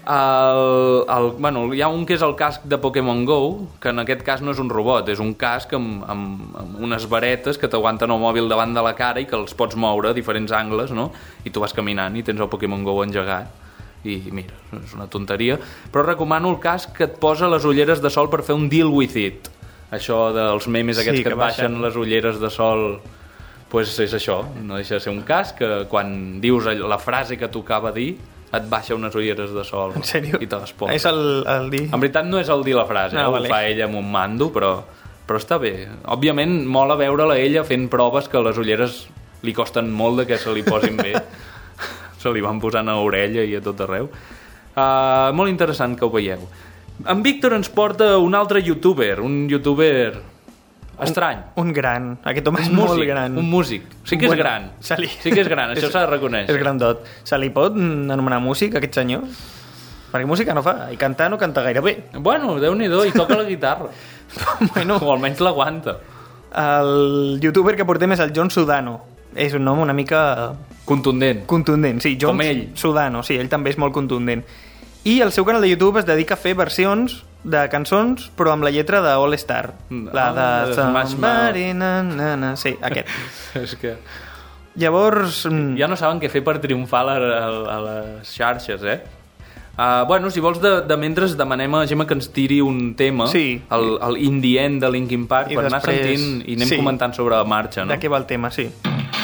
hi ha un que és el casc de Pokémon GO, que en aquest cas no és un robot, és un casc amb unes varetes que t'aguanten el mòbil davant de la cara i que els pots moure a diferents angles, no? I tu vas caminant i tens el Pokémon GO engegat. I mira, és una tonteria. Però recomano el casc que et posa les ulleres de sol per fer un deal with it. Això dels memes aquests que et baixen les ulleres de sol, pues és això, no deixa de ser un casc que quan dius la frase que tocava dir et baixa unes ulleres de sol. En sèrio? I te les posa. És el dir... En veritat no és el dir la frase, No, ho vale. fa ella amb un mando, però està bé. Òbviament mola veure-la ella fent proves que les ulleres li costen molt de que se li posin bé. Se li van posant a l'orella i a tot arreu. Molt interessant que ho veieu. En Víctor ens porta un altre youtuber, un youtuber estrany. Un gran. Aquest home és molt gran. Un músic. Sí que és gran. Sí que és gran, això s'ha de reconèixer. És grandot. Se li pot anomenar músic, aquest senyor? Perquè música no fa. I cantar no canta gaire bé. Bueno, Déu-n'hi-do, i toca la guitarra. Bueno, O almenys l'aguanta. el youtuber que portem és el John Sudano. és un nom una mica Contundent. sí. John Com ell. Sudano, sí, ell també és molt contundent. I el seu canal de YouTube es dedica a fer versions de cançons, però amb la lletra de All Star. La de Smash Somebody, na, na, na. Sí, aquest. És que Llavors... ja no saben què fer per triomfar a les xarxes, Bueno, si vols, de mentre demanem a Gemma que ens tiri un tema, Sí. el In the End de Linkin Park, I per anar després- sentint i anem sí. comentant sobre la marxa, no? De què va el tema, sí.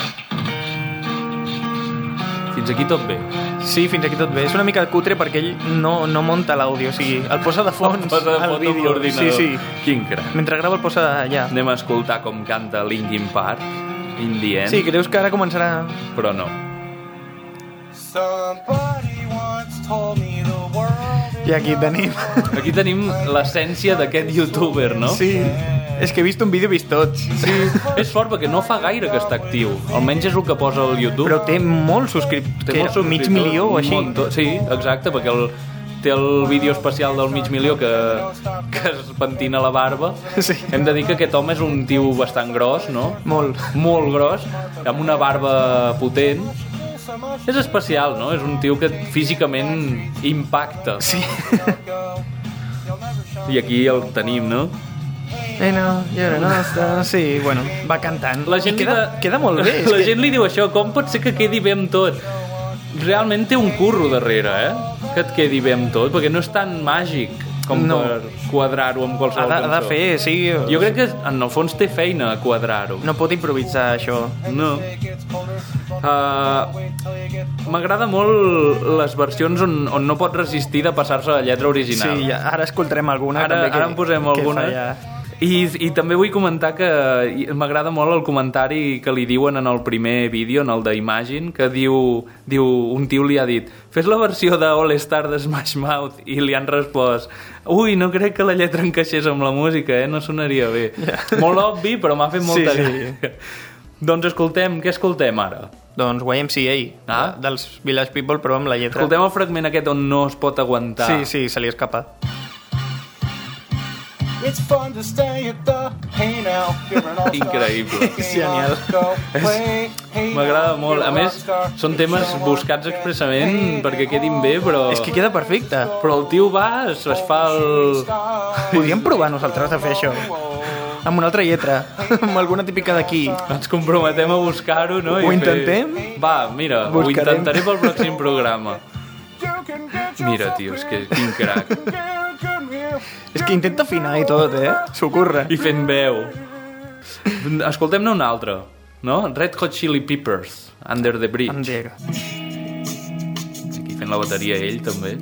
Fins aquí tot bé. Sí, fins aquí tot bé. És una mica cutre perquè ell no munta l'àudio, o sigui, el posa de fons Posa de al fons vídeo. l'ordinador. Sí, sí. Quin crac. Mentre grava el posa allà. Anem a escoltar com canta Linkin Park, In the End, Sí, creus que ara començarà... però no. Somebody once told me the world I aquí tenim... Aquí tenim l'essència d'aquest youtuber, no? Sí, és que he vist un vídeo, he vist tots. Sí. És fort perquè no fa gaire que està actiu. Almenys és el que posa al YouTube. Però té molts subscriptors. Té molts Mig subscriptors, milió o així. Sí, exacte, perquè té el vídeo especial del mig milió que es pentina la barba. Sí. Hem de dir que aquest home és un tio bastant gros, no? Molt. Molt gros, amb una barba potent. És especial, no? És un tio que físicament impacta. Sí. I aquí el tenim, no? Sí, bueno, va cantant. La gent I queda molt bé. La gent li diu això, com pot ser que quedi bé amb tot? Realment té un curro darrere, que et quedi bé amb tot, perquè no és tan màgic com No. per quadrar-ho amb qualsevol Ha de cançó. fer, sí. Jo crec que en el fons té feina a quadrar-ho. No pot improvisar això. No. M'agrada molt les versions on no pot resistir de passar-se la lletra original. Sí, ja, ara escoltarem alguna. Ara, també, ara en posem alguna. que fa ja. I també vull comentar que m'agrada molt el comentari que li diuen en el primer vídeo, en el d'Imagine, que diu un tio li ha dit fes la versió de All Star de Smash Mouth, i li han respost ui, no crec que la lletra encaixés amb la música, no sonaria bé. Molt obvi, però m'ha fet molta Sí, sí. gràcia. Doncs què escoltem ara? Doncs YMCA, Ah. dels Village People, però amb la lletra. Escoltem el fragment aquest on no es pot aguantar. Sí, sí, se li escapa. It's fun to stay at the Hey Now. You're an all-star. Increïble. Genial. Go play. Hey M'agrada now, molt. you're A a més, rockstar. són temes buscats expressament perquè quedin bé, però... És que queda perfecte. Però el tio va, es fa el... Podríem provar nosaltres de fer això. Amb una altra lletra. Amb alguna típica d'aquí. Ens comprometem a buscar-ho, no? Ho intentem? Va, mira, ho Buscarem. intentaré pel pròxim programa. You can get Mira, tio, és que quin crac. És que intenta afinar i tot, S'ho curra. I fent veu. Escoltem-ne un altre, no? Red Hot Chili Peppers, Under the Bridge. Endega. Aquí fent la bateria ell, també.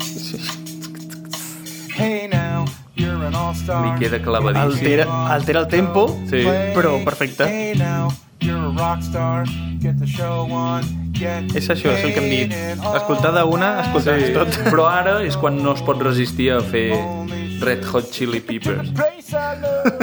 Hey now, you're an all-star. Li queda clavadíssim. Altera el tempo, Sí. però perfecte. Hey now, you're a rockstar. Get the show on. Get És això, és el que hem dit. Escoltar d'una, escoltar Sí, tot. però ara és quan no es pot resistir a fer Red Hot Chili Peppers. place I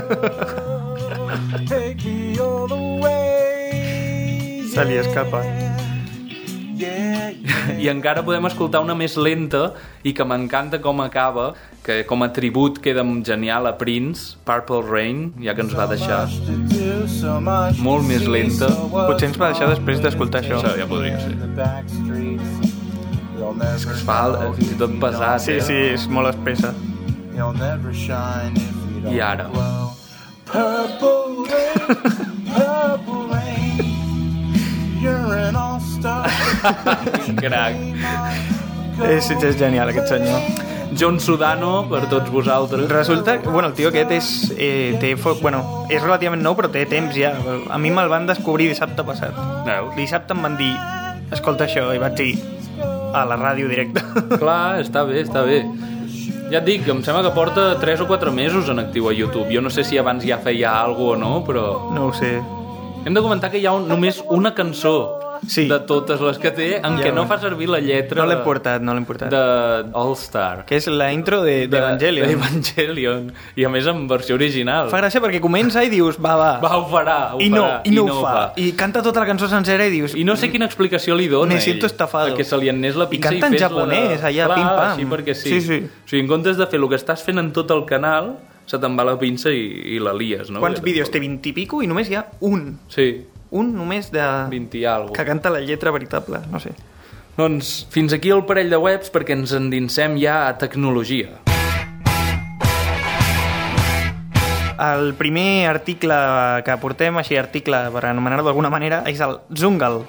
love. Take me all the way. Se li escapa. Yeah, yeah. I encara podem escoltar una més lenta i que m'encanta com acaba, que com a tribut queda genial a Prince, Purple Rain, ja que ens va deixar. To do so much. Molt més lenta. Potser ens va deixar després d'escoltar això. Això ja podria ser. The back streets. You'll never Es fa fins i tot pesat, Sí, sí, és molt espessa. You'll never shine if you don't I ara? glow. Purple rain, purple rain. You're an all-star. Crac. És genial, aquest senyor. John Sudano, per tots vosaltres. Resulta que, bueno, el tio aquest és és relativament nou, però té temps ja. A mi me'l van descobrir dissabte passat. Veus? Dissabte em van dir, escolta això, i vaig dir a la ràdio directe. Clar, està bé, està bé. Ja et dic, em sembla que porta 3 o 4 mesos en actiu a YouTube. Jo no sé si abans ja feia alguna cosa o no, però... No ho sé. Hem de comentar que hi ha només una cançó Sí. de totes les que té en Ja, què no bueno. fa servir la lletra No l'hem portat. de All Star. Que és la intro d'Evangelion. Evangelion. I a més en versió original. Fa gràcia perquè comença i dius, va. Ho farà. I no ho fa. I canta tota la cançó sencera i dius... I no sé quina explicació li dona Me siento ell, estafado. perquè se li anés la I pinça canta en fes-la japonès, allà, Clar, pim-pam. així perquè sí. Sí, sí. O sigui, en comptes de fer el que estàs fent en tot el canal, se te'n va la pinça i la lies, no? Quants vídeos té? 20 i pico i només hi ha un. Sí, Un només de... 20 i alguna que canta la lletra veritable, no sé. Doncs fins aquí el parell de webs perquè ens endinsem ja a tecnologia. El primer article que portem, així article per anomenar-ho d'alguna manera, és el Zangle.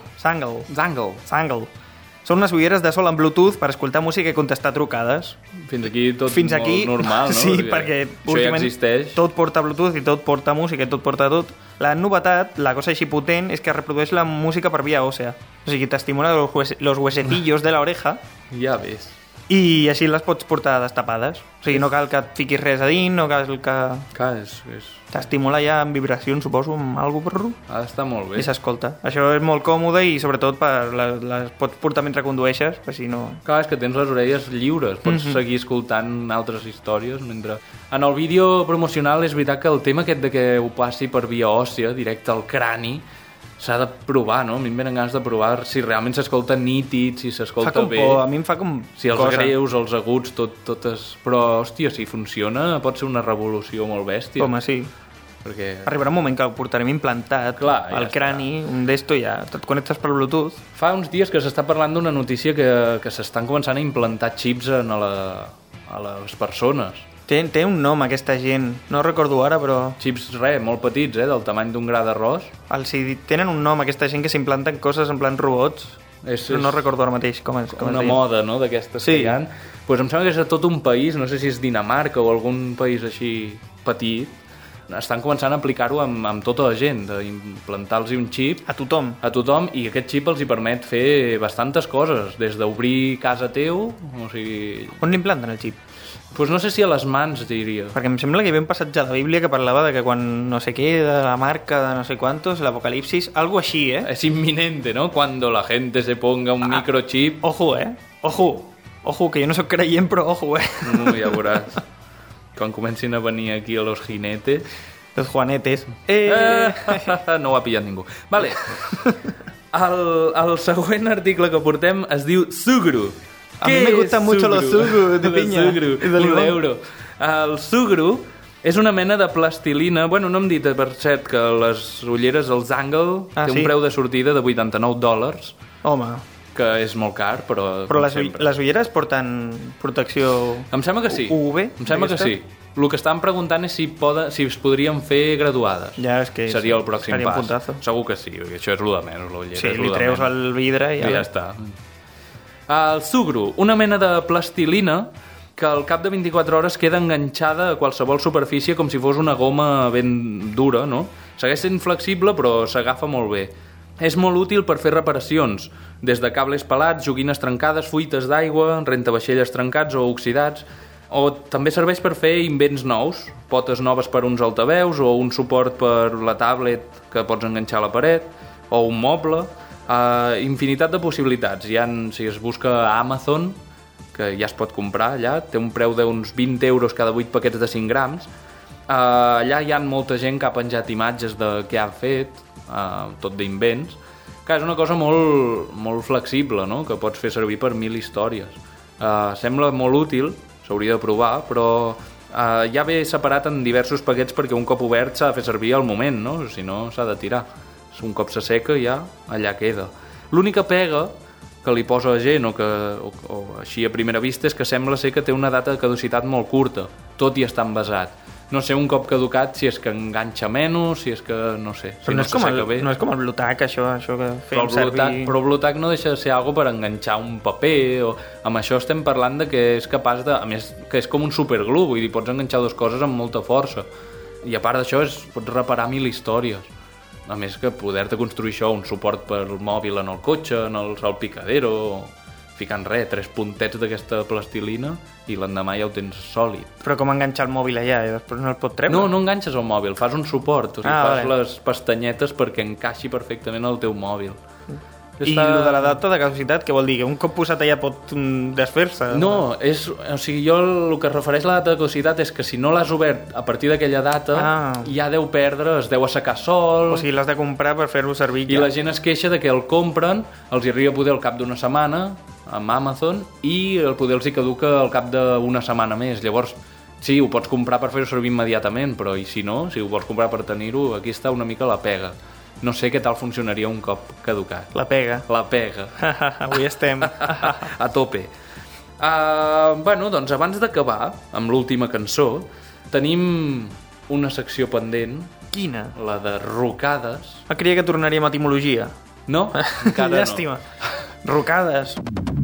Són unes ulleres de sol en Bluetooth per escoltar música i contestar trucades. Fins aquí tot Fins aquí, molt normal, no? Sí, perquè això ja existeix. tot porta Bluetooth i tot porta música i tot porta tot. La novetat, la cosa així potent, és que reprodueix la música per via òssea. O sigui, t'estimula los huesecillos de la oreja Ja ves. i així les pots portar destapades. O sigui, no cal que et fiquis res a dins, no cal que... Clar, és... T'estimula ja amb vibracions, suposo, amb alguna cosa, ha d'estar molt bé. i s'escolta. Això és molt còmode i sobretot les pots portar mentre condueixes, per si no... Clar, és que tens les orelles lliures, pots seguir escoltant altres històries mentre... En el vídeo promocional és veritat que el tema aquest de que ho passi per via òssia, directe al crani, s'ha de provar, no? A mi em venen ganes de provar si realment s'escolta nítid, si s'escolta Fa com bé. por, a mi em fa com Si els cosa. greus, els aguts, tot és... Però, hòstia, si funciona pot ser una revolució molt bèstia. Home, sí. Perquè... Arribarà un moment que ho portarem implantat Clar, ja al crani, un d'esto ja, te't connectes per Bluetooth. Fa uns dies que s'està parlant d'una notícia que s'estan començant a implantar xips a les persones. Té un nom aquesta gent, no recordo ara, però... Xips, molt petits, del tamany d'un gra d'arròs. Tenen un nom aquesta gent que s'implanten coses en plan robots, però no recordo ara mateix com es una deia. moda, no?, d'aquestes Sí. que hi ha. Pues em sembla que és a tot un país, no sé si és Dinamarca o algun país així petit, estan començant a aplicar-ho amb tota la gent, d'implantar-los un xip A tothom. a tothom, i aquest xip els hi permet fer bastantes coses, des d'obrir casa teu, o sigui... On l'implanten el xip? Pues no sé si a les mans, diria. Perquè em sembla que hi havia un passatge a la Bíblia que parlava de que quan no sé què, de la marca de no sé quantos, l'apocalipsis, algo així, Es inminente, ¿no? Cuando la gente se ponga un microchip... Ojo, Ojo, que jo no sóc creient, però ojo, Ja veuràs. Quan comencin a venir aquí a los jinetes... Los juanetes. No ho ha pillat ningú. Vale. El següent article que portem es diu Sugru. A mi me gustan mucho los Sugru de piña. Sugru, y de limón. €1. El Sugru és una mena de plastilina... Bueno, no hem dit, per cert, que les ulleres, el Zangle, té un preu de sortida de $89, Home, que és molt car, però les ulleres porten protecció em sembla que sí. UV? Em sembla que sí. El que estàvem preguntant és si es podrien fer graduades. Ja, és que seria el pròxim seria un pas. puntazo. Segur que sí, perquè això és el de menys, l'ullera. Sí, li treus el vidre i ja està. El Sugru, una mena de plastilina que al cap de 24 hores queda enganxada a qualsevol superfície com si fos una goma ben dura, no? Segueix sent flexible, però s'agafa molt bé. És molt útil per fer reparacions, des de cables pelats, joguines trencades, fuites d'aigua, rentavaixelles trencats o oxidats, o també serveix per fer invents nous, potes noves per uns altaveus o un suport per la tablet que pots enganxar a la paret, o un moble, infinitat de possibilitats. Si es busca a Amazon, que ja es pot comprar allà, té un preu d'uns €20 cada 8 paquets de 5 grams. Allà hi ha molta gent que ha penjat imatges de què ha fet, tot d'invents, que és una cosa molt, molt flexible, no?, que pots fer servir per 1000 històries. Sembla molt útil, s'hauria de provar, però ja ve separat en diversos paquets perquè un cop obert s'ha de fer servir al moment, no?, si no s'ha de tirar. Un cop s'asseca ja allà queda. L'única pega que li posa a gent o així a primera vista és que sembla ser que té una data de caducitat molt curta, tot i estar envasat. No sé un cop caducat si és que enganxa menys, si és que no sé, si però no s'asseca bé. No és com el Blu-Tack, això que fem servir... Però el Blu-Tack no deixa de ser algo per enganxar un paper, o amb això estem parlant de que és capaç de... A més, que és com un superglue, vull dir, pots enganxar dues coses amb molta força. I a part d'això, pots reparar 1000 històries. A més que poder-te construir això, un suport per el mòbil en el cotxe, en el salpicadero, ficant 3 puntets d'aquesta plastilina i l'endemà ja ho tens sòlid. Però com enganxar el mòbil allà i després no el pot treure? No enganxes el mòbil, fas un suport, o sigui, fas les pestanyetes perquè encaixi perfectament el teu mòbil. I el de la data de caducitat, què vol dir? Que un cop posat allà pot desfer-se? No, o sigui, jo el que es refereix a la data de caducitat és que si no l'has obert a partir d'aquella data ja deu perdre, es deu assecar sol... O sigui, l'has de comprar per fer-lo servir. I la gent es queixa de que el compren, els hi arriba poder al cap d'una setmana amb Amazon i el poder els hi caduca al cap d'una setmana més. Llavors Sí, ho pots comprar per fer-ho servir immediatament, però i si no, si ho vols comprar per tenir-ho, aquí està una mica la pega. No sé què tal funcionaria un cop caducat. La pega. La pega. Avui estem. A tope. Bueno, doncs abans d'acabar amb l'última cançó, tenim una secció pendent, Quina? la de rocades. Creia que tornaríem a etimologia. No? Encara Llàstima. Rocades.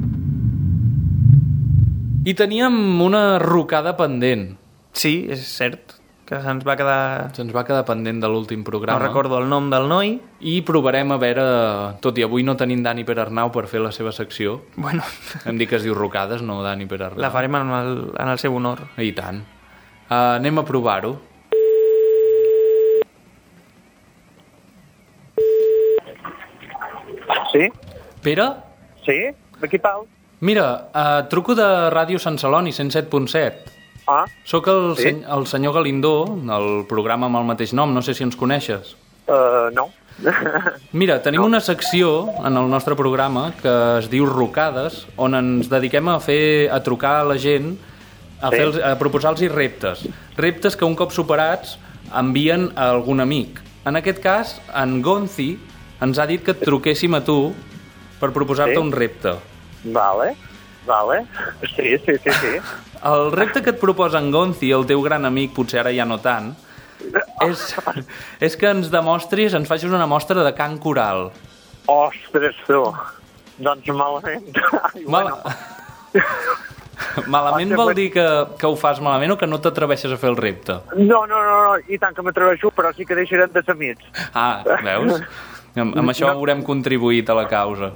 I teníem una rocada pendent. Sí, és cert, que se'ns va quedar... Se'ns va quedar pendent de l'últim programa. No recordo el nom del noi. I provarem a veure... Tot i avui no tenim Dani Perarnau per fer la seva secció. Bueno, Hem dit que es diu Rocades, no Dani Perarnau. la farem en el seu honor. I tant. Anem a provar-ho. Sí? Pere? Sí? De qui parla? Mira, truco de Ràdio Sant Celoni 107.7. Ah, Soc Sí. el senyor Galindó, del programa amb el mateix nom, no sé si ens coneixes. no. Mira, tenim una secció en el nostre programa que es diu Rocades, on ens dediquem a trucar a la gent, a proposar-los reptes. Reptes que un cop superats envien a algun amic. En aquest cas, en Gonzi ens ha dit que et truquéssim a tu per proposar-te Sí. un repte. Vale. Sí. El repte que et proposa en Gonzi, el teu gran amic, potser ara ja no tant, és que ens demostris, ens facis una mostra de cant coral. Ostres, tu. Doncs malament. Ai, bueno. Malament vol dir que ho fas malament o que no t'atreveixes a fer el repte? No, i tant que m'atreveixo, però sí que deixarem de ser amics. Ah, veus? Amb això haurem contribuït a la causa.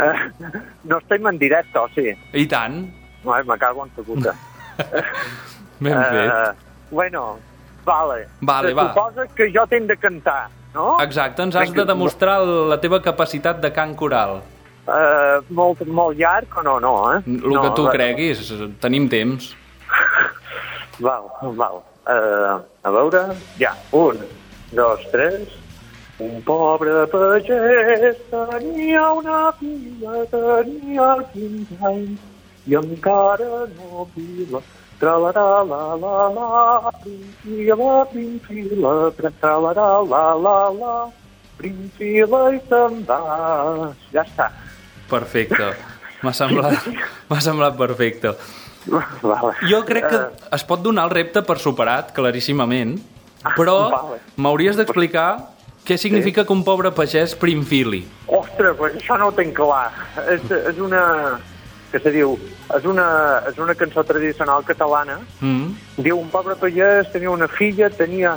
No estem en directe, o sí? I tant. Ai, me cago en ta puta. Ben fet. Bueno, vale. Vale, Se va. suposa que jo t'he de cantar, no? Exacte, ens has de demostrar la teva capacitat de cant coral. Molt llarg o no, eh? El que tu creguis, tenim temps. Val. A veure, ja. 1, 2, 3. Un pobre pagès tenia una filla, tenia 15 anys, i encara no pila. Tra-la-la-la-la-la, prim-fila, tra-la-la-la-la-la, prim-fila i se'n va. Ja està. Perfecte. M'ha semblat perfecte. Vale. Jo crec que es pot donar el repte per superat, claríssimament, però Vale. m'hauries d'explicar què significa que un pobre pagès primfili. Ostres, pues això no ho tenc clar. És una... que se diu? És una cançó tradicional catalana. Diu, un pobre pagès tenia una filla, tenia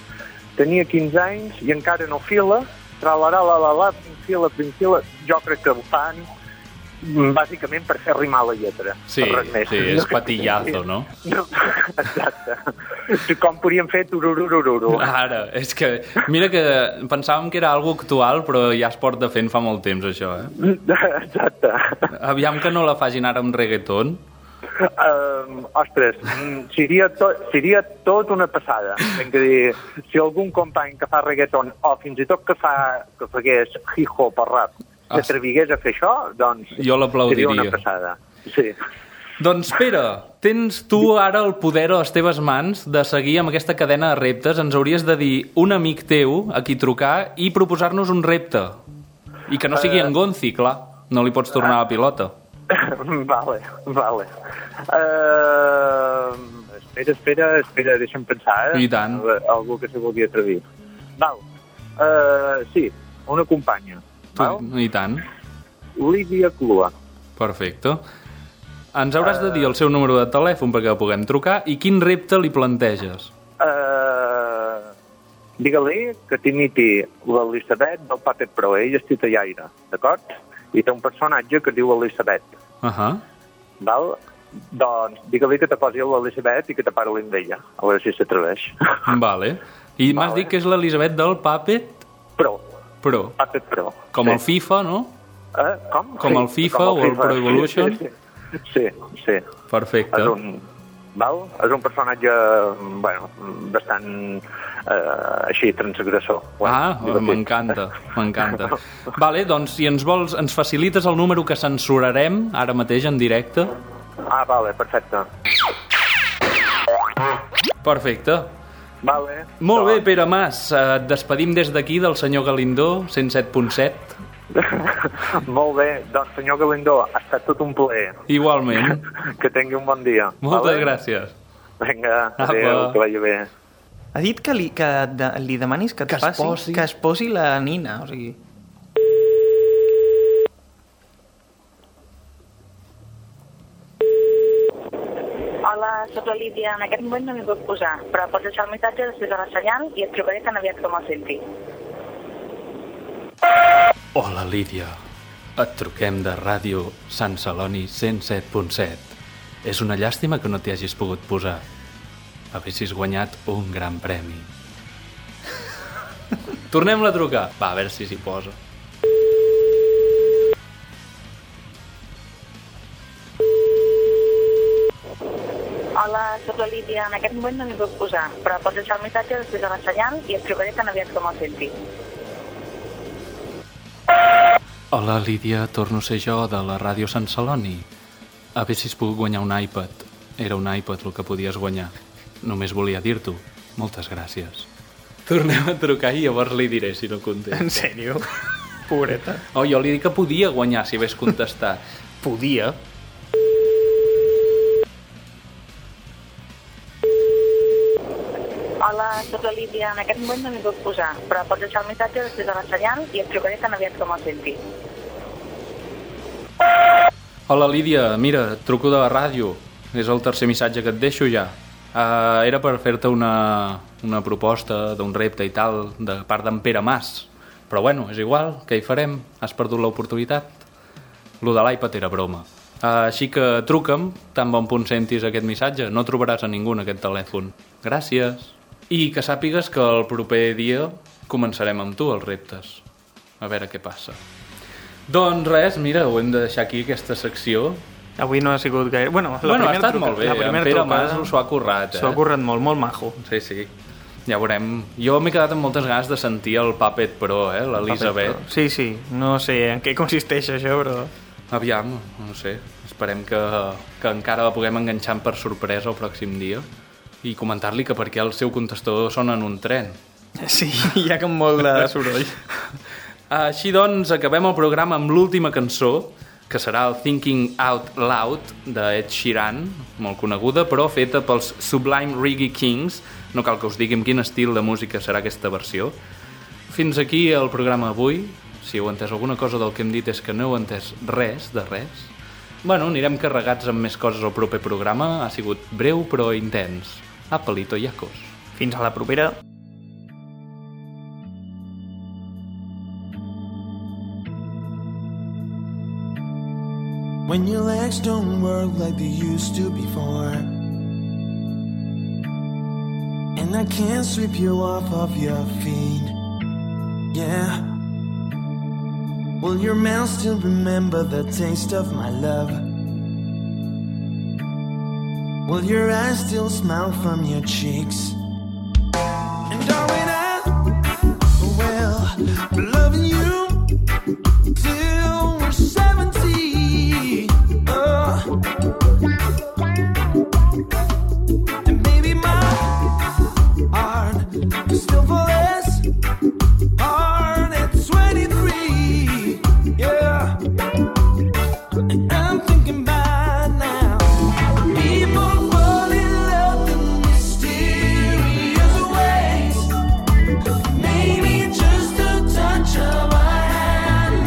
15 anys i encara no fila. Tra-la-la-la-la, prim-fila. Jo crec que ho fan bàsicament per fer rimar la lletra. Sí, Res més. sí, és patillazo, no? Exacte. Com podríem fer turururururu. Ara, és que... Mira que pensàvem que era algo actual, però ja es porta fent fa molt temps, això, eh? Exacte. Aviam que no la facin ara amb reggaeton. Ostres, seria tot una passada. Tinc que dir, si algun company que fa reggaeton o fins i tot que fagués hip-hop o rap s'atrevigués a fer això, doncs Jo l'aplaudiria. seria una passada. Sí. Doncs Pere, tens tu ara el poder a les teves mans de seguir amb aquesta cadena de reptes. Ens hauries de dir un amic teu a qui trucar i proposar-nos un repte. I que no sigui en Gonzi, clar. No li pots tornar a la pilota. Vale. Espera, deixa'm pensar, I tant. Algú que se vulgui atrevir. Val. Sí, una companya. Val? I tant. Lídia Clua. Perfecte. Ens hauràs de dir el seu número de telèfon perquè el puguem trucar i quin repte li planteges. Digue-li que t'imiti l'Elisabet del Puppet Pro. Ell és titellaire, d'acord? I té un personatge que es diu Elisabet. Val? Doncs digue-li que te posi l'Elisabet i que te parli amb ella. A veure si s'atreveix. Vale. I m'has dit que és l'Elisabet del Puppet Pro. Puppet Pro. Com el FIFA, no? Com? Com el FIFA o el Pro Evolution? Sí. Perfecte. És un personatge, bueno, bastant així, transgressor. M'encanta. Vale, doncs si ens vols, ens facilites el número que censurarem ara mateix en directe? Vale, perfecte. Perfecte. Vale. Molt bé, Pere Mas. Et despedim des d'aquí del senyor Galindó, 107.7. Molt bé, doncs senyor Galindó, ha estat tot un plaer. Igualment. Que tingui un bon dia. Moltes gràcies. Vinga, adéu, que vagi bé. Ha dit que li demanis que es posi la nina, o sigui... Hola, soc la Lídia. En aquest moment no m'hi puc posar, però pots deixar el missatge després de la senyal i et trucaré tan aviat com el senti. Hola, Lídia. Et truquem de ràdio Sant Celoni 107.7. És una llàstima que no t'hi hagis pogut posar. Haguessis guanyat un gran premi. Tornem-la a trucar. Va, a veure si s'hi posa. Hola, soc la Lídia. En aquest moment no m'hi puc posar, però pots deixar el missatge després de la senyal i et trucaré tan aviat com el senti. Hola, Lídia. Torno a ser jo, de la ràdio Sant Celoni. Haguessis pogut guanyar un iPad. Era un iPad el que podies guanyar. Només volia dir-t'ho. Moltes gràcies. Tornem a trucar i llavors li diré si no contesta. En sèrio? Pobreta. Oh, jo li dic que podia guanyar si hagués contestat. Podia. Hola, soc la Lídia. En aquest moment no m'hi puc posar, però pots deixar el missatge després de la senyal i et trucaré tan aviat com el senti. Hola, Lídia. Mira, et truco de la ràdio. És el tercer missatge que et deixo ja. Era per fer-te una proposta d'un repte i tal, de part d'en Pere Mas. Però bueno, és igual, què hi farem? Has perdut l'oportunitat. Lo de l'iPad era broma. Així que truca'm, tan bon punt sentis aquest missatge. No trobaràs a ningú en aquest telèfon. Gràcies. I que sàpigues que el proper dia començarem amb tu els reptes. A veure què passa. Doncs res, mira, ho hem de deixar aquí, aquesta secció. Avui no ha sigut gaire... Bueno, ha estat molt bé. En Pere Mas s'ho ha currat. S'ho ha currat molt, molt majo. Sí, sí. Ja veurem. Jo m'he quedat amb moltes ganes de sentir el Puppet Pro, l'Elisabet. Sí, sí. No sé en què consisteix això, però... Aviam, no sé. Esperem que encara la puguem enganxar per sorpresa el pròxim dia i comentar-li que perquè el seu contestador sona en un tren. Sí, hi ha com molt de soroll. Així doncs, acabem el programa amb l'última cançó, que serà el Thinking Out Loud d'Ed Sheeran, molt coneguda, però feta pels Sublime Reggae Kings. No cal que us digui en quin estil de música serà aquesta versió. Fins aquí el programa avui. Si heu entès alguna cosa del que hem dit és que no heu entès res de res. Bueno, anirem carregats amb més coses al proper programa. Ha sigut breu però intens. Apelito Yacos. Fins a la propera. When your legs don't work like they used to before, and I can't sweep you off of your feet, yeah. Will your mouth still remember the taste of my love? Will your eyes still smile from your cheeks? And darling, I will be loving you till we're 70. And baby, my heart is still for less hard at 23. Yeah. And I'm thinking about now. People fall in love in mysterious ways. Maybe just a touch of a hand.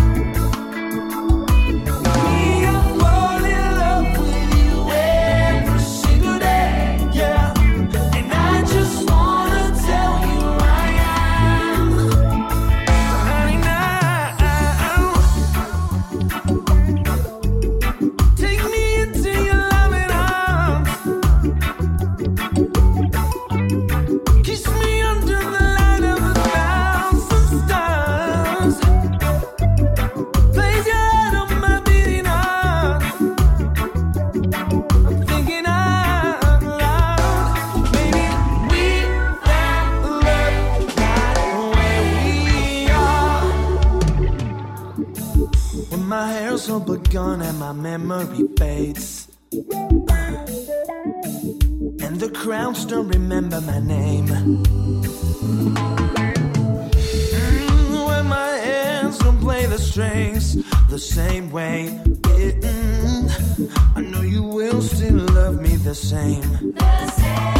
Me, I fall in love with you every single day. Yeah. And I just wanna tell you I am. Honey, now take me into your loving arms. Kiss me under the light of 1,000 stars. Place your head on my beating heart. I'm thinking out loud. Maybe we found love right where we are. When my hair's all but gone and my memory fades, and the the crowd still remember my name. When my hands don't play the strings the same way, I know you will still love me the same.